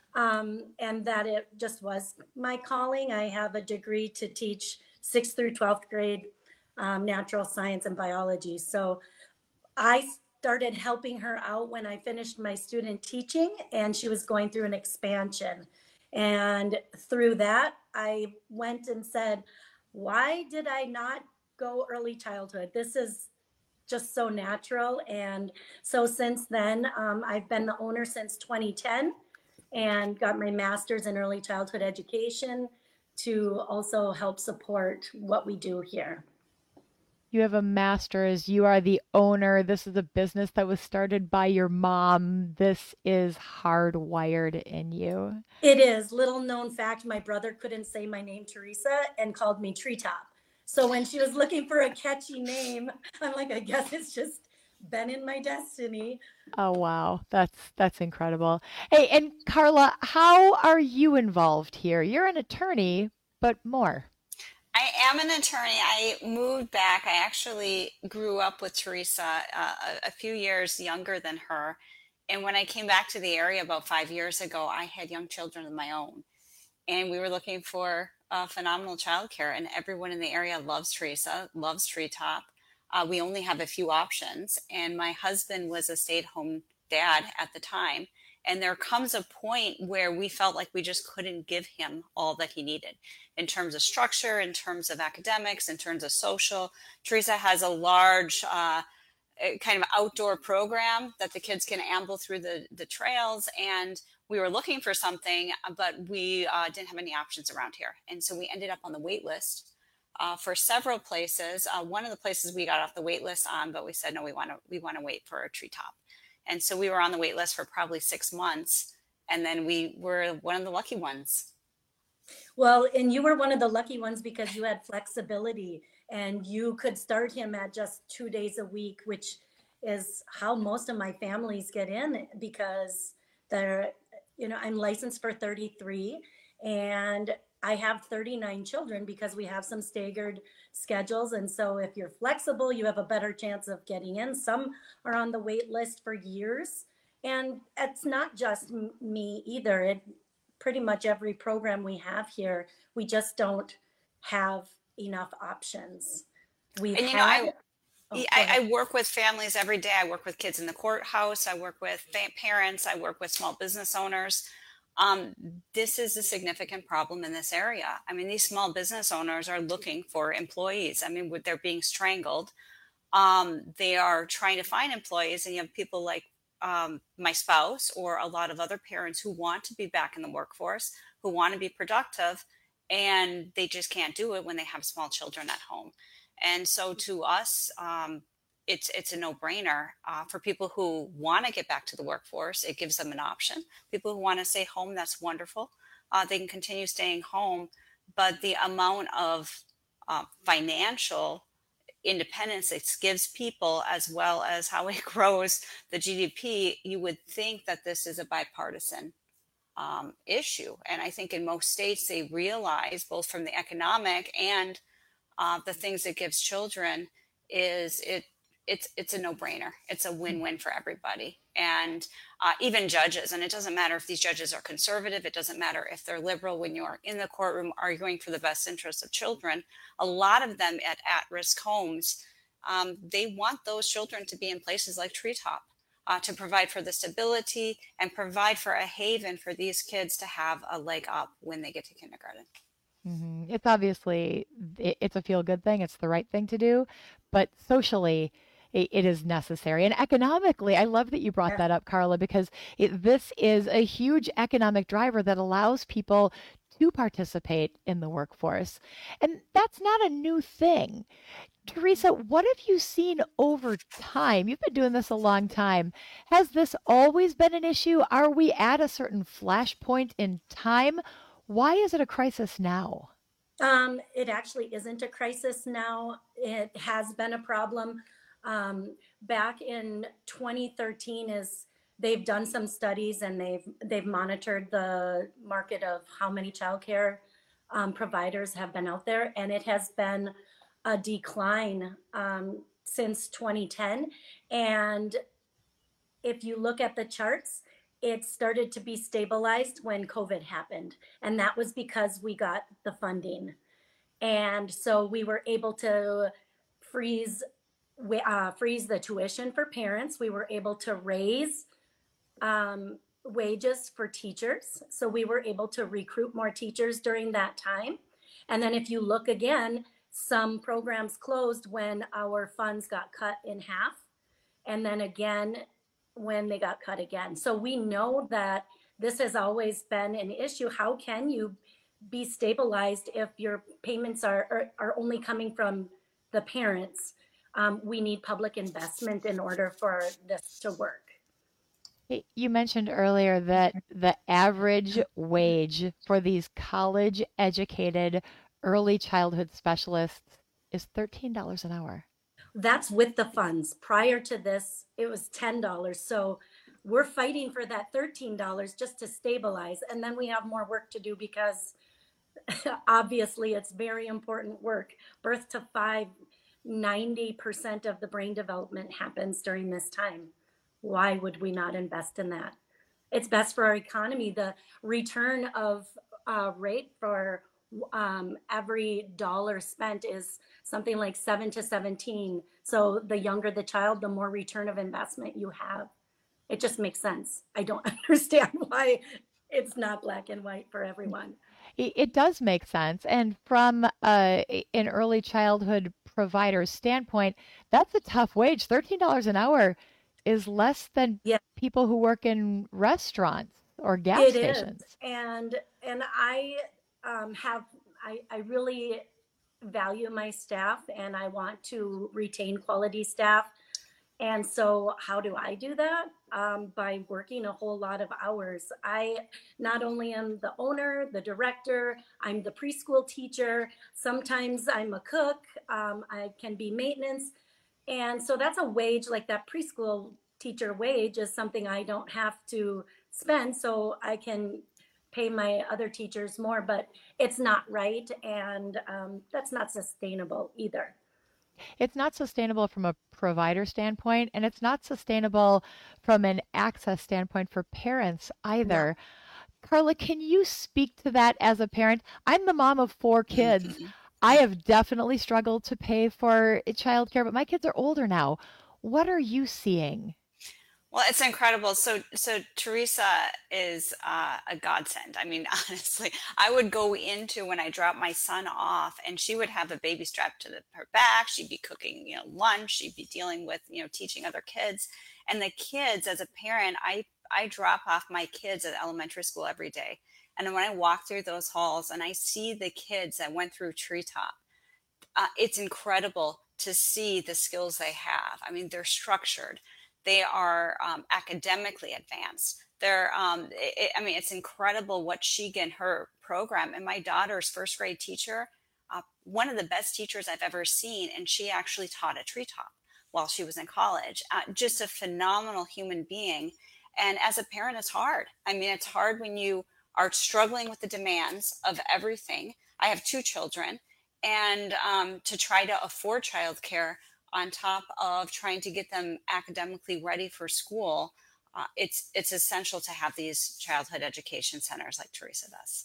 um, and that it just was my calling. I have a degree to teach sixth through twelfth grade um, natural science and biology. So I started helping her out when I finished my student teaching, and she was going through an expansion. And through that, I went and said, why did I not go early childhood? This is just so natural. And so since then, um, I've been the owner since twenty ten and got my master's in early childhood education to also help support what we do here. You have a master's. You are the owner. This is a business that was started by your mom. This is hardwired in you. It is. Little known fact, my brother couldn't say my name, Teresa, and called me Treetop. So when she was looking for a catchy name, I'm like, I guess it's just been in my destiny. Oh, wow. That's that's incredible. Hey, and Carla, how are you involved here? You're an attorney, but more. I am an attorney. I moved back. I actually grew up with Teresa, uh, a, a few years younger than her. And when I came back to the area about five years ago, I had young children of my own. And we were looking for uh, phenomenal childcare. And everyone in the area loves Teresa, loves Treetop. Uh, we only have a few options. And my husband was a stay-at-home dad at the time. And there comes a point where we felt like we just couldn't give him all that he needed in terms of structure, in terms of academics, in terms of social. Teresa has a large uh, kind of outdoor program that the kids can amble through the, the trails. And we were looking for something, but we uh, didn't have any options around here. And so we ended up on the wait list uh, for several places. Uh, one of the places we got off the wait list on, but we said, no, we want to we want to wait for a Treetop. And so we were on the wait list for probably six months. And then we were one of the lucky ones. Well, and you were one of the lucky ones because you had flexibility and you could start him at just two days a week, which is how most of my families get in because they're, you know, I'm licensed for thirty-three and I have thirty-nine children because we have some staggered schedules. And so if you're flexible, you have a better chance of getting in. Some are on the wait list for years. And it's not just m- me either. It pretty much every program we have here, we just don't have enough options. We've and you had, know, I, oh, I, I work with families every day. I work with kids in the courthouse. I work with fa- parents. I work with small business owners. Um, this is a significant problem in this area. I mean, these small business owners are looking for employees. I mean, they're being strangled. Um, they are trying to find employees, and you have people like um, my spouse or a lot of other parents who want to be back in the workforce, who want to be productive, and they just can't do it when they have small children at home. And so to us, um, it's it's a no-brainer uh, for people who want to get back to the workforce. It gives them an option. People who want to stay home, that's wonderful. Uh, they can continue staying home, but the amount of uh, financial independence it gives people, as well as how it grows the G D P, you would think that this is a bipartisan um, issue. And I think in most states they realize, both from the economic and uh, the things it gives children, is it it's it's a no-brainer. It's a win-win for everybody. And uh, even judges, and it doesn't matter if these judges are conservative, it doesn't matter if they're liberal, when you're in the courtroom arguing for the best interests of children, a lot of them at at-risk homes, um, they want those children to be in places like Treetop uh, to provide for the stability and provide for a haven for these kids to have a leg up when they get to kindergarten. hmm It's obviously, it, it's a feel-good thing. It's the right thing to do, but socially, it, it is necessary. And economically, I love that you brought that up, Carla, because it, this is a huge economic driver that allows people to participate in the workforce. And that's not a new thing. Teresa, what have you seen over time? You've been doing this a long time. Has this always been an issue? Are we at a certain flashpoint in time? Why is it a crisis now? Um, it actually isn't a crisis now. It has been a problem. Um, back in twenty thirteen is they've done some studies and they've they've monitored the market of how many childcare um, providers have been out there, and it has been a decline um, since twenty ten. And if you look at the charts, it started to be stabilized when COVID happened. And that was because we got the funding. And so we were able to freeze, uh, freeze the tuition for parents. We were able to raise um, wages for teachers. So we were able to recruit more teachers during that time. And then if you look again, some programs closed when our funds got cut in half. And then again, when they got cut again. So we know that this has always been an issue. How can you be stabilized if your payments are, are, are only coming from the parents? Um, we need public investment in order for this to work. You mentioned earlier that the average wage for these college educated early childhood specialists is thirteen dollars an hour. That's with the funds. Prior to this, it was ten dollars. So we're fighting for that thirteen dollars just to stabilize. And then we have more work to do because obviously it's very important work. Birth to five, ninety percent of the brain development happens during this time. Why would we not invest in that? It's best for our economy. The return of uh, rate for um, every dollar spent is something like seven to seventeen. So the younger the child, the more return of investment you have. It just makes sense. I don't understand why it's not black and white for everyone. It, it does make sense. And from uh, an early childhood provider's standpoint, that's a tough wage. thirteen dollars an hour is less than yeah. people who work in restaurants or gas it stations. Is. And and I um, have I, I really value my staff and I want to retain quality staff. And so how do I do that? Um, by working a whole lot of hours. I not only am the owner, the director, I'm the preschool teacher. Sometimes I'm a cook. Um, I can be maintenance. And so that's a wage, like that preschool teacher wage is something I don't have to spend. So I can pay my other teachers more, but it's not right. And um, that's not sustainable either. It's not sustainable from a provider standpoint, and it's not sustainable from an access standpoint for parents either. No. Carla, can you speak to that as a parent? I'm the mom of four kids. I have definitely struggled to pay for childcare, but my kids are older now. What are you seeing? Well, it's incredible. So, so Teresa is uh, a godsend. I mean, honestly, I would go into when I dropped my son off, and she would have a baby strapped to the, her back. She'd be cooking, you know, lunch. She'd be dealing with, you know, teaching other kids. And the kids, as a parent, I I drop off my kids at elementary school every day. And when I walk through those halls and I see the kids that went through Treetop, uh, it's incredible. to see the skills they have. I mean, they're structured. They are um, academically advanced. They're, um, it, I mean, it's incredible what she and her program. And my daughter's first grade teacher, uh, one of the best teachers I've ever seen, and she actually taught at Treetop while she was in college. Uh, just a phenomenal human being. And as a parent, it's hard. I mean, it's hard when you are struggling with the demands of everything. I have two children, and um, to try to afford childcare on top of trying to get them academically ready for school, uh, it's it's essential to have these childhood education centers like Teresa does.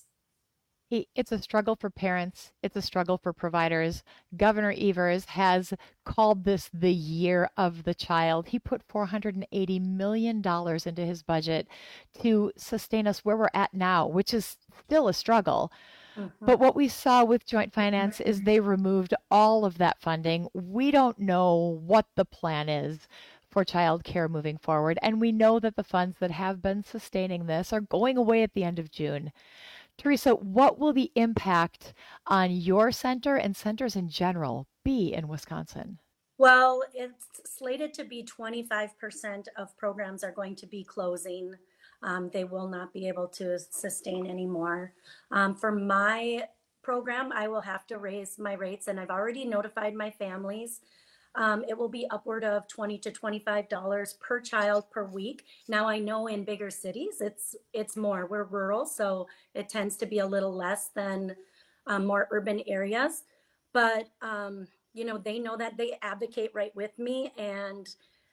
It's a struggle for parents. It's a struggle for providers. Governor Evers has called this the year of the child. He put four hundred eighty million dollars into his budget to sustain us where we're at now, which is still a struggle. Mm-hmm. But what we saw with joint finance is they removed all of that funding. We don't know what the plan is for child care moving forward. And we know that the funds that have been sustaining this are going away at the end of June. Teresa, what will the impact on your center and centers in general be in Wisconsin? Well, it's slated to be twenty-five percent of programs are going to be closing. Um, they will not be able to sustain anymore. Um, for my program, I will have to raise my rates, and I've already notified my families. Um, it will be upward of twenty to twenty-five dollars per child per week. Now, I know in bigger cities, it's it's more. We're rural, so it tends to be a little less than um, more urban areas. But, um, you know, they know that. They advocate right with me. And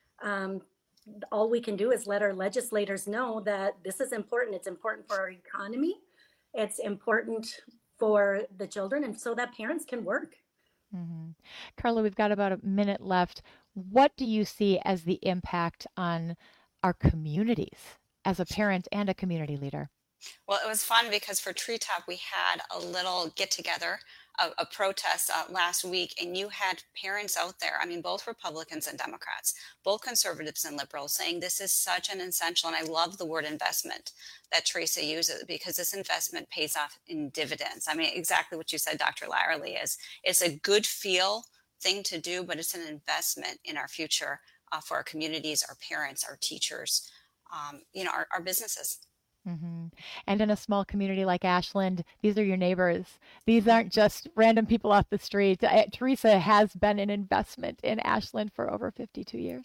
um, all we can do is let our legislators know that this is important. It's important for our economy. It's important for the children, and so that parents can work. Mm-hmm. Carla, we've got about a minute left. What do you see as the impact on our communities as a parent and a community leader? Well, it was fun because for Treetop, we had a little get together, a, a protest uh, last week, and you had parents out there, I mean, both Republicans and Democrats, both conservatives and liberals, saying this is such an essential, and I love the word investment that Teresa uses, because this investment pays off in dividends. I mean, exactly what you said, Doctor Lyerly, is it's a good feel thing to do, but it's an investment in our future uh, for our communities, our parents, our teachers, um, you know, our, our businesses. Mm-hmm. And in a small community like Ashland, these are your neighbors. These aren't just random people off the street. Uh, Teresa has been an investment in Ashland for over fifty-two years.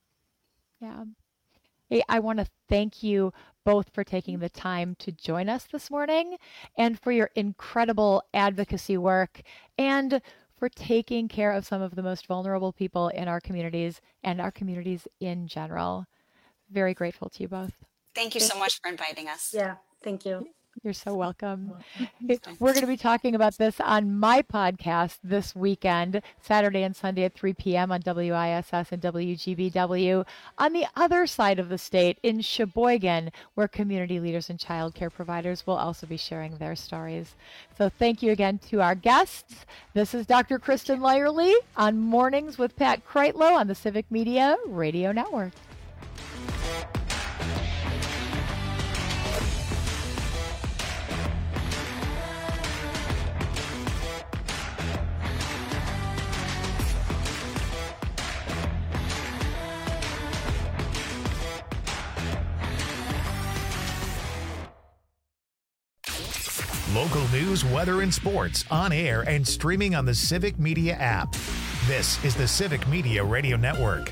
Yeah. Hey, I want to thank you both for taking the time to join us this morning and for your incredible advocacy work and for taking care of some of the most vulnerable people in our communities and our communities in general. Very grateful to you both. Thank you so much for inviting us. Yeah, thank you. You're so welcome. We're going to be talking about this on my podcast this weekend, Saturday and Sunday at three p.m. on W I S S and W G B W. On the other side of the state, in Sheboygan, where community leaders and child care providers will also be sharing their stories. So thank you again to our guests. This is Doctor Kristen Lyerly on Mornings with Pat Kreitlow on the Civic Media Radio Network. Local news, weather, and sports on air and streaming on the Civic Media app. This is the Civic Media Radio Network.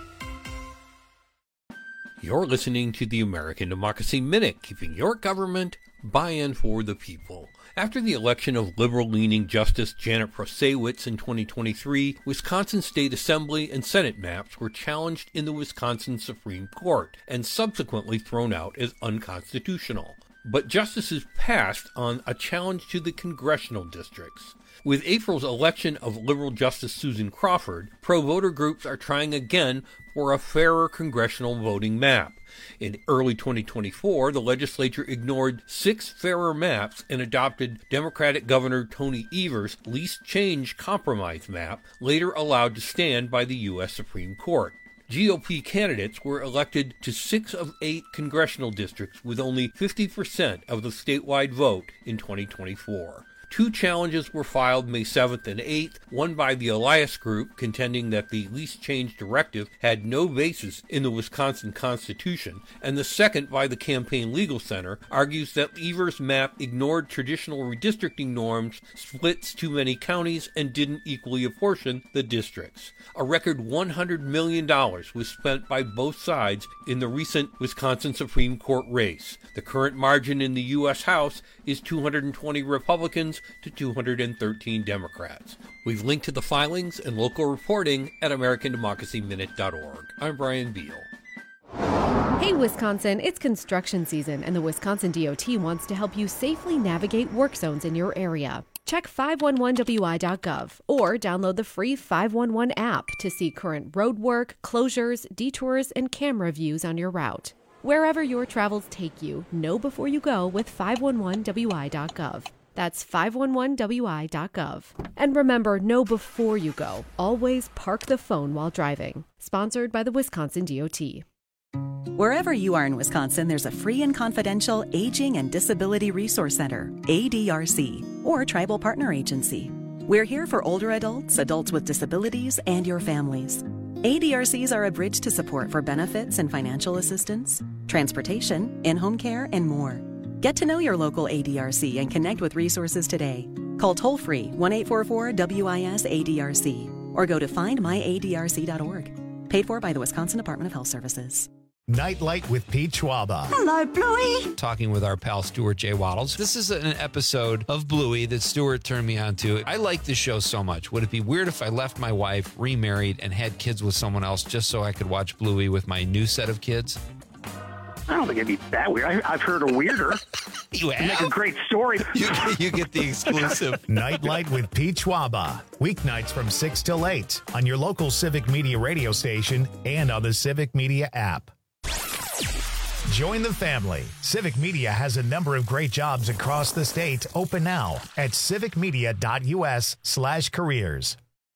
You're listening to the American Democracy Minute, keeping your government by and for the people. After the election of liberal-leaning Justice Janet Prasewicz in twenty twenty-three, Wisconsin State Assembly and Senate maps were challenged in the Wisconsin Supreme Court and subsequently thrown out as unconstitutional. But justices passed on a challenge to the congressional districts. With April's election of liberal Justice Susan Crawford, pro-voter groups are trying again for a fairer congressional voting map. In early twenty twenty-four, the legislature ignored six fairer maps and adopted Democratic Governor Tony Evers' least change compromise map, later allowed to stand by the U S Supreme Court. G O P candidates were elected to six of eight congressional districts with only fifty percent of the statewide vote in twenty twenty-four. Two challenges were filed May seventh and eighth, one by the Elias Group, contending that the lease change directive had no basis in the Wisconsin Constitution, and the second by the Campaign Legal Center, argues that Evers' map ignored traditional redistricting norms, splits too many counties, and didn't equally apportion the districts. A record one hundred million dollars was spent by both sides in the recent Wisconsin Supreme Court race. The current margin in the U S House is two hundred twenty Republicans to two hundred thirteen Democrats. We've linked to the filings and local reporting at American Democracy Minute dot org. I'm Brian Beal. Hey Wisconsin, it's construction season and the Wisconsin D O T wants to help you safely navigate work zones in your area. Check five one one W I dot gov or download the free five one one app to see current road work, closures, detours, and camera views on your route. Wherever your travels take you, know before you go with five one one W I dot gov. That's five one one W I dot gov. And remember, know before you go. Always park the phone while driving. Sponsored by the Wisconsin D O T. Wherever you are in Wisconsin, there's a free and confidential Aging and Disability Resource Center, A D R C, or Tribal Partner Agency. We're here for older adults, adults with disabilities, and your families. A D R Cs are a bridge to support for benefits and financial assistance, transportation, in-home care, and more. Get to know your local A D R C and connect with resources today. Call toll-free one eight four four W I S A D R C or go to find my A D R C dot org. Paid for by the Wisconsin Department of Health Services. Nightlight with Pete Schwaba. Hello, Bluey. Talking with our pal Stuart J. Waddles. This is an episode of Bluey that Stuart turned me on to. I like this show so much. Would it be weird if I left my wife, remarried, and had kids with someone else just so I could watch Bluey with my new set of kids? I don't think it'd be that weird. I, I've heard a weirder. You have? Make a great story. You, you get the exclusive. Nightlight with Pete Schwaba. Weeknights from six till eight on your local Civic Media radio station and on the Civic Media app. Join the family. Civic Media has a number of great jobs across the state open now at civicmedia.us slash careers.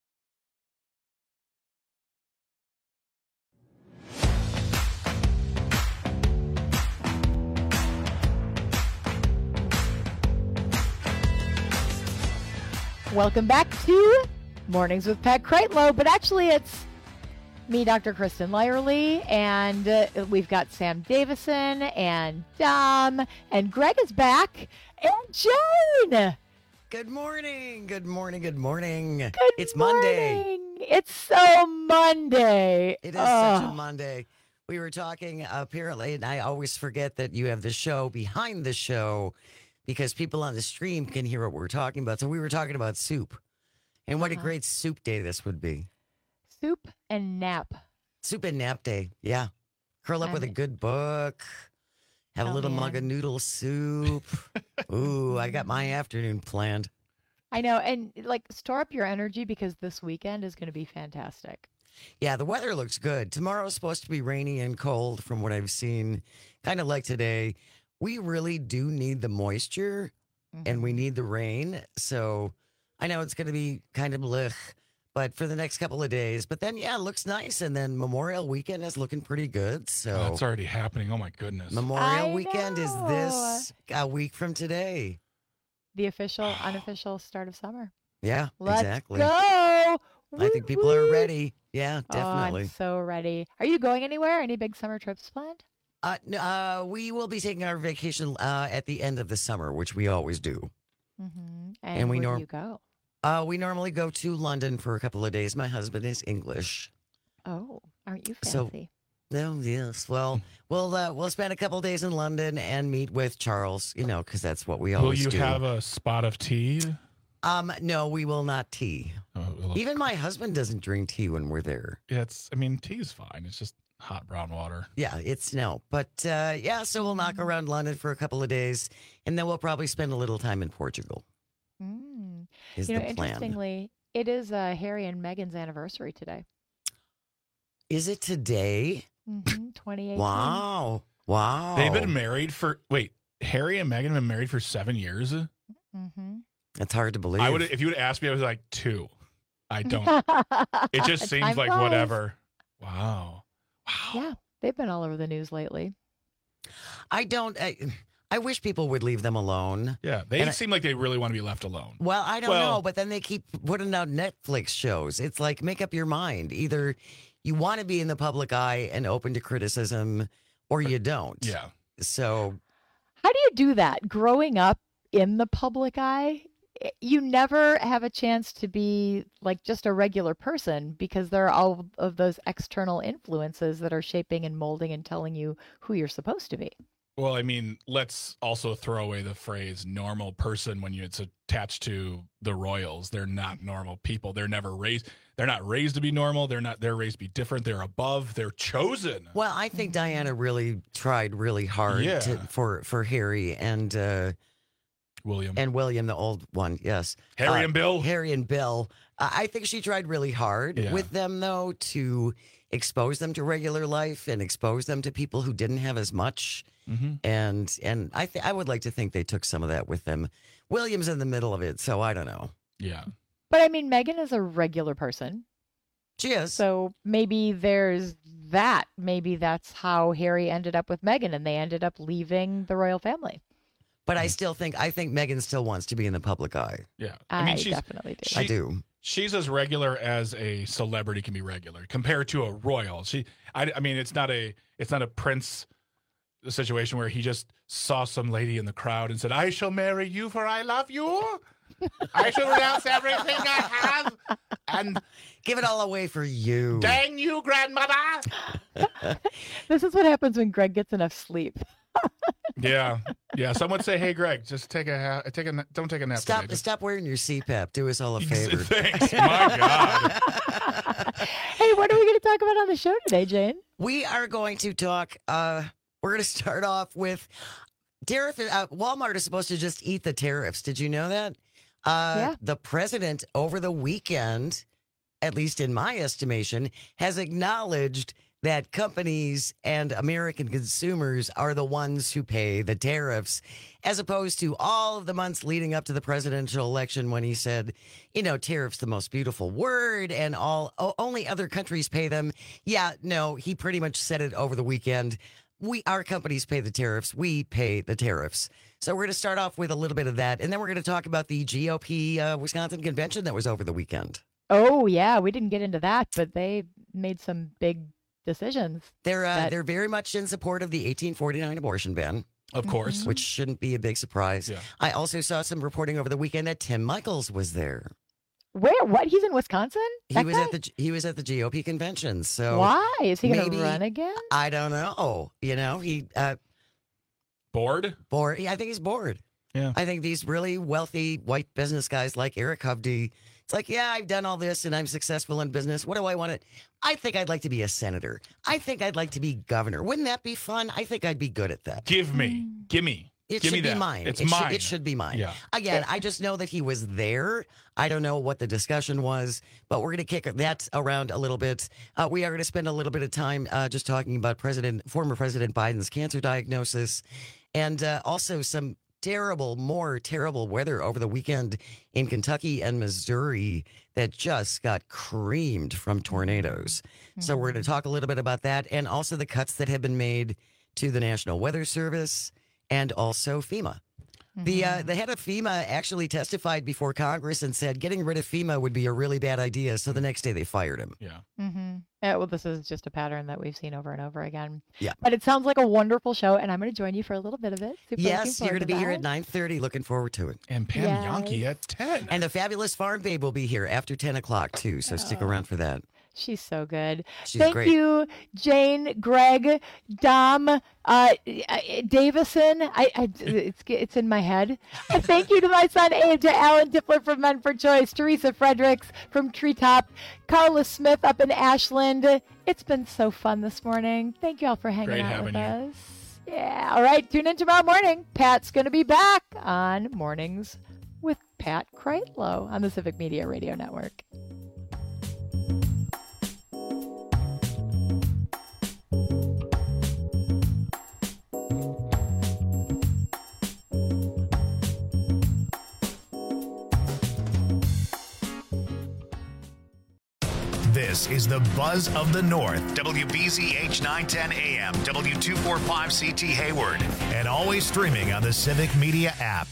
Welcome back to Mornings with Pat Kreitlow, but actually it's me, Doctor Kristen Lyerly, and uh, we've got Sam Davison and Dom, and Greg is back, and Jane. Good morning. Good morning. Good morning. Good it's morning. Monday. It's so Monday. It is oh. such a Monday. We were talking apparently, and I always forget that you have the show behind the show because people on the stream can hear what we're talking about. So we were talking about soup, and what uh-huh. a great soup day this would be. Soup and nap. Soup and nap day. Yeah. Curl up I'm, with a good book. Have oh, a little man. mug of noodle soup. Ooh, I got my afternoon planned. I know. And like store up your energy because this weekend is going to be fantastic. Yeah, the weather looks good. Tomorrow's supposed to be rainy and cold from what I've seen. Kind of like today. We really do need the moisture mm-hmm. and we need the rain. So I know it's going to be kind of blech. But for the next couple of days. But then, yeah, it looks nice. And then Memorial Weekend is looking pretty good. So oh, it's already happening. Oh, my goodness. Memorial I Weekend know. is this a week from today. The official, unofficial start of summer. Yeah, Let's exactly. go. I think people are ready. Yeah, Oh, definitely. I'm so ready. Are you going anywhere? Any big summer trips planned? Uh, n- uh, we will be taking our vacation uh, at the end of the summer, which we always do. Mm-hmm. And, And we where norm- do you go? Uh, we normally go to London for a couple of days. My husband is English. Oh, aren't you So- fancy? Oh, yes. Well, we'll uh, we'll spend a couple of days in London and meet with Charles, you know, because that's what we Will always you do. have a spot of tea? Um, no, we will not tea. Oh, well, Even my husband doesn't drink tea when we're there. yeah, it's. I mean, tea's fine. It's just hot brown water. Yeah, it's no. But uh, yeah, so we'll knock around London for a couple of days, and then we'll probably spend a little time in Portugal. Mm. Is You know, the plan. interestingly, it is uh, Harry and Meghan's anniversary today. Is it today? Mm-hmm, twenty eighteen. Wow. Wow. They've been married for wait. Harry and Meghan have been married for seven years. Mm-hmm. That's hard to believe. I would if you would ask me, I was like two. I don't. It just seems Time like flies. whatever. Wow. Yeah, they've been all over the news lately. I don't. I, I wish people would leave them alone. Yeah, they And I- seem like they really want to be left alone. Well, I don't Well- know, but then they keep putting out Netflix shows. It's like, make up your mind. Either you want to be in the public eye and open to criticism, or you don't. Yeah. So, How do you do that? Growing up in the public eye, i- you never have a chance to be like just a regular person because there are all of those external influences that are shaping and molding and telling you who you're supposed to be. Well, I mean, let's also throw away the phrase normal person when you, it's attached to the royals. They're not normal people. They're never raised. They're not raised to be normal. They're not, they're raised to be different. They're above. They're chosen. well, I think Diana really tried really hard Yeah. to, for, for Harry and uh, William. and William, the old one. Yes. Harry Uh, and Bill. Harry and Bill. Uh, I think she tried really hard Yeah. with them, though, to expose them to regular life and expose them to people who didn't have as much. Mm-hmm. And and I th- I would like to think they took some of that with them. William's in the middle of it, so I don't know. Yeah. But I mean, Meghan is a regular person. She is. So maybe there's that. Maybe that's how Harry ended up with Meghan and they ended up leaving the royal family. But I still think I think Meghan still wants to be in the public eye. Yeah. I, she's, definitely do. she- I do. She's as regular as a celebrity can be regular compared to a royal. She, I, I mean, it's not a, it's not a prince situation where he just saw some lady in the crowd and said, "I shall marry you for I love you. I shall renounce everything I have and give it all away for you. Dang you, grandmother." This is what happens when Greg gets enough sleep. Yeah, yeah. Someone say, "Hey, Greg, just take a ha- take a na- don't take a nap Stop today." Just- stop wearing your C PAP. Do us all a favor. Thanks. My God. Hey, what are we going to talk about on the show today, Jane? We are going to talk. Uh, we're going to start off with tariff. Uh, Walmart is supposed to just eat the tariffs. Did you know that? Uh, Yeah. The president over the weekend, at least in my estimation, has acknowledged that companies and American consumers are the ones who pay the tariffs, as opposed to all of the months leading up to the presidential election when he said, you know, tariffs the most beautiful word and all o- only other countries pay them. Yeah, no, he pretty much said it over the weekend. We, our companies pay the tariffs. We pay the tariffs. So we're going to start off with a little bit of that, and then we're going to talk about the G O P uh, Wisconsin convention that was over the weekend. Oh, yeah, we didn't get into that, but they made some big decisions. They're uh, that- they're very much in support of the eighteen forty-nine abortion ban, Of course. which shouldn't be a big surprise. Yeah. I also saw some reporting over the weekend that Tim Michaels was there. Where? What? He's in Wisconsin? He That was guy? at the he was at the G O P convention. So Why? Is he going to maybe- run again? I don't know. You know, he uh, Bored? bored. I think he's bored. Yeah. I think these really wealthy white business guys like Eric Hovde, it's like, yeah, I've done all this and I'm successful in business. What do I want to? I think I'd like to be a senator. I think I'd like to be governor. Wouldn't that be fun? I think I'd be good at that. Give me, give me, It give should me be that. mine. It's it mine. Should, it should be mine. Yeah. Again, I just know that he was there. I don't know what the discussion was, but we're going to kick that around a little bit. Uh, we are going to spend a little bit of time uh, just talking about President, former President Biden's cancer diagnosis, and uh, also some terrible, more terrible weather over the weekend in Kentucky and Missouri that just got creamed from tornadoes. So we're going to talk a little bit about that, and also the cuts that have been made to the National Weather Service and also FEMA. The uh, the head of FEMA actually testified before Congress and said getting rid of FEMA would be a really bad idea. So the next day they fired him. Yeah. Mm-hmm. Yeah, well, this is just a pattern that we've seen over and over again. Yeah. But it sounds like a wonderful show, and I'm going to join you for a little bit of it. Super looking Yes, you're forward going to be here that. at nine thirty. Looking forward to it. And Pam Yes. Yankee at ten. And the fabulous Farm Babe will be here after ten o'clock, too. So stick around for that. She's so good. She's Thank great. you, Jane, Greg, Dom, uh, Davison. I, I, it's it's in my head. And thank you to my son Abe, to Alan Dippler from Men for Choice, Teresa Fredericks from Treetop, Carla Smith up in Ashland. It's been so fun this morning. Thank you all for hanging Great out having with you. us. Yeah. All right. Tune in tomorrow morning. Pat's going to be back on Mornings with Pat Kreitlow on the Civic Media Radio Network. This This is the Buzz of the North. W B Z H nine ten A M, W two forty-five C T Hayward, and always streaming on the Civic Media app.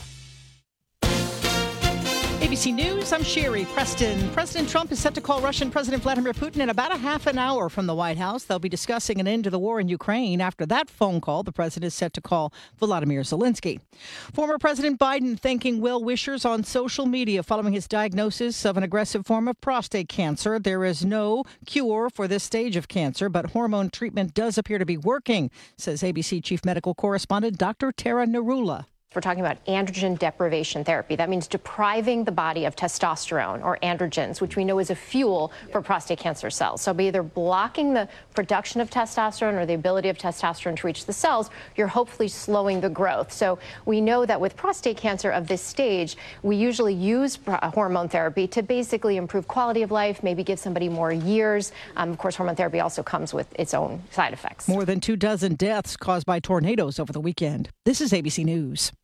A B C News, I'm Sherry Preston. President Trump is set to call Russian President Vladimir Putin in about a half an hour from the White House. They'll be discussing an end to the war in Ukraine. After that phone call, the president is set to call Volodymyr Zelensky. Former President Biden thanking well-wishers on social media following his diagnosis of an aggressive form of prostate cancer. There is no cure for this stage of cancer, but hormone treatment does appear to be working, says A B C Chief Medical Correspondent Doctor Tara Narula. We're talking about androgen deprivation therapy. That means depriving the body of testosterone or androgens, which we know is a fuel for prostate cancer cells. So by either blocking the production of testosterone or the ability of testosterone to reach the cells, you're hopefully slowing the growth. So we know that with prostate cancer of this stage, we usually use hormone therapy to basically improve quality of life, maybe give somebody more years. Um, of course, hormone therapy also comes with its own side effects. More than two dozen deaths caused by tornadoes over the weekend. This is A B C News.